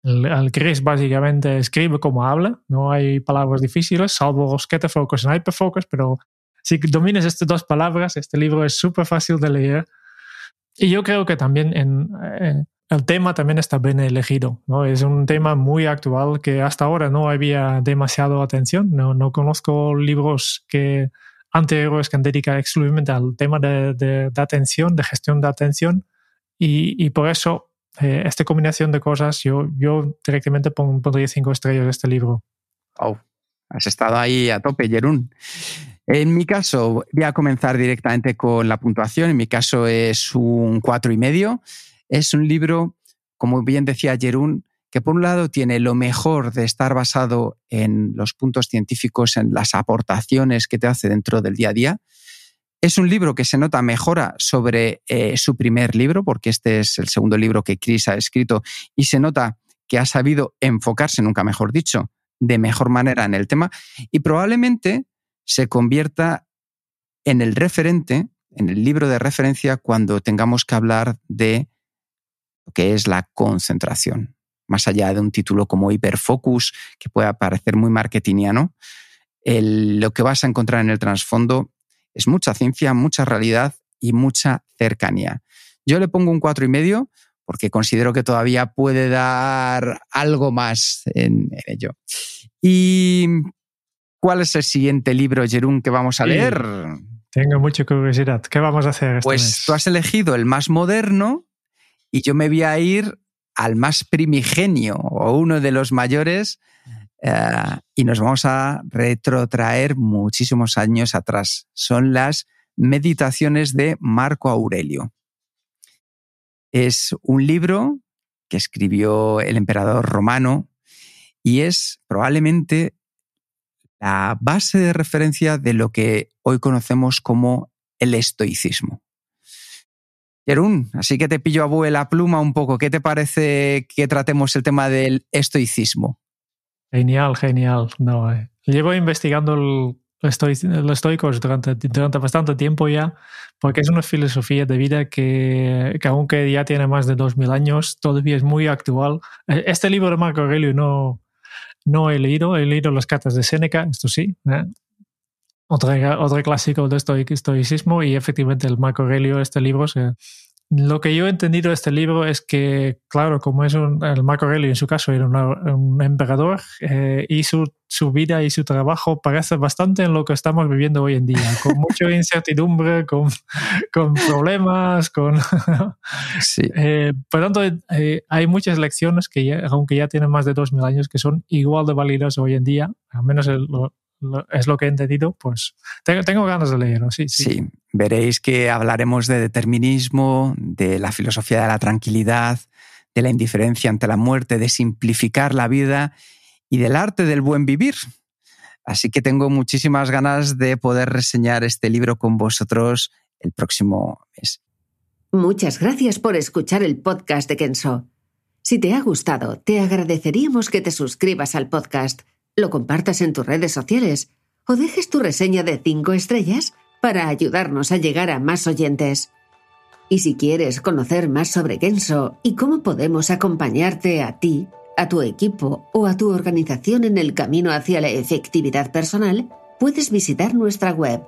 El, el Chris básicamente escribe como habla, no hay palabras difíciles, salvo scatterfocus y hyperfocus, pero si dominas estas dos palabras, este libro es súper fácil de leer. Y yo creo que también en, eh, el tema también está bien elegido, ¿no? Es un tema muy actual que hasta ahora no había demasiado atención. No, no conozco libros que, anteriores que han dedicado exclusivamente al tema de, de, de atención, de gestión de atención. Y, y por eso, eh, esta combinación de cosas, yo, yo directamente pondría cinco estrellas a este libro. Oh, has estado ahí a tope, Jeroen. En mi caso, voy a comenzar directamente con la puntuación. En mi caso es un cuatro y medio. Es un libro, como bien decía Jeroen, que por un lado tiene lo mejor de estar basado en los puntos científicos, en las aportaciones que te hace dentro del día a día. Es un libro que se nota mejora sobre eh, su primer libro, porque este es el segundo libro que Chris ha escrito, y se nota que ha sabido enfocarse, nunca mejor dicho, de mejor manera en el tema, y probablemente se convierta en el referente, en el libro de referencia cuando tengamos que hablar de lo que es la concentración. Más allá de un título como Hiperfocus, que pueda parecer muy marketingiano, el, lo que vas a encontrar en el trasfondo es mucha ciencia, mucha realidad y mucha cercanía. Yo le pongo un cuatro y medio porque considero que todavía puede dar algo más en, en ello. Y ¿cuál es el siguiente libro, Jeroen, que vamos a leer? Sí, tengo mucha curiosidad. ¿Qué vamos a hacer este Pues mes? Tú has elegido el más moderno y yo me voy a ir al más primigenio o uno de los mayores uh, y nos vamos a retrotraer muchísimos años atrás. Son las Meditaciones de Marco Aurelio. Es un libro que escribió el emperador romano y es probablemente la base de referencia de lo que hoy conocemos como el estoicismo. Jeroen, así que te pillo a vuela pluma un poco. ¿Qué te parece que tratemos el tema del estoicismo? Genial, genial. No, eh. Llevo investigando el, estoic, el estoicos durante, durante bastante tiempo ya, porque es una filosofía de vida que, que aunque ya tiene más de dos mil años, todavía es muy actual. Este libro de Marco Aurelio no... No he leído, he leído las cartas de Séneca, esto sí, ¿eh? otro, otro clásico de estoicismo, y efectivamente el Marco Aurelio, este libro, se, lo que yo he entendido de este libro es que, claro, como es un, el Marco Aurelio en su caso era una, un emperador, eh, y su, su vida y su trabajo parece bastante en lo que estamos viviendo hoy en día, con mucha incertidumbre, con, con problemas, con... Sí. Eh, por lo tanto, eh, hay muchas lecciones que ya, aunque ya tienen más de dos mil años, que son igual de válidas hoy en día, al menos el, lo, lo, es lo que he entendido, pues tengo, tengo ganas de leerlo. Sí, sí. Sí, veréis que hablaremos de determinismo, de la filosofía de la tranquilidad, de la indiferencia ante la muerte, de simplificar la vida y del arte del buen vivir. Así que tengo muchísimas ganas de poder reseñar este libro con vosotros el próximo mes. Muchas gracias por escuchar el podcast de Kenso. Si te ha gustado, te agradeceríamos que te suscribas al podcast, lo compartas en tus redes sociales o dejes tu reseña de cinco estrellas para ayudarnos a llegar a más oyentes. Y si quieres conocer más sobre Kenso y cómo podemos acompañarte a ti, a tu equipo o a tu organización en el camino hacia la efectividad personal, puedes visitar nuestra web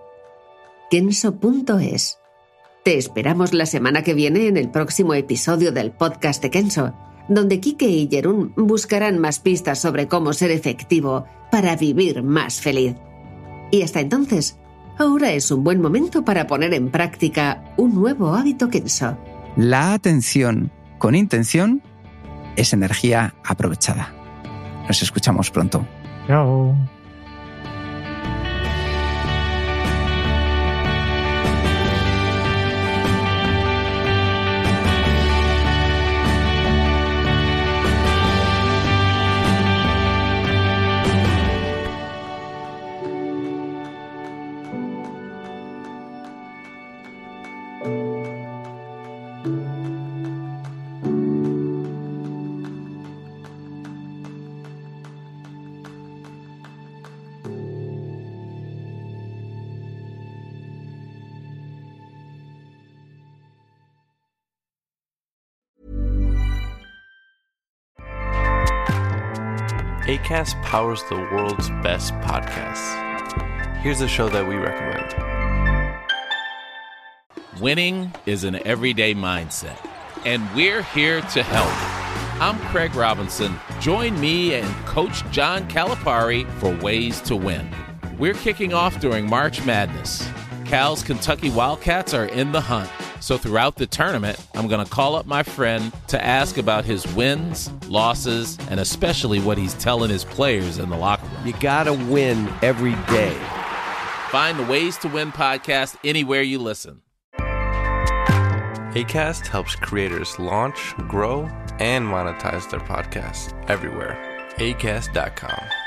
kenso punto es. Te esperamos la semana que viene en el próximo episodio del podcast de Kenso, donde Quique y Jeroen buscarán más pistas sobre cómo ser efectivo para vivir más feliz. Y hasta entonces, ahora es un buen momento para poner en práctica un nuevo hábito Kenso. La atención con intención es energía aprovechada. Nos escuchamos pronto. Chao. Acast powers the world's best podcasts. Here's a show that we recommend. Winning is an everyday mindset, and we're here to help. I'm Craig Robinson. Join me and Coach John Calipari for Ways to Win. We're kicking off during March Madness. Cal's Kentucky Wildcats are in the hunt. So throughout the tournament, I'm going to call up my friend to ask about his wins, losses, and especially what he's telling his players in the locker room. You got to win every day. Find the Ways to Win podcast anywhere you listen. Acast helps creators launch, grow, and monetize their podcasts everywhere. acast dot com.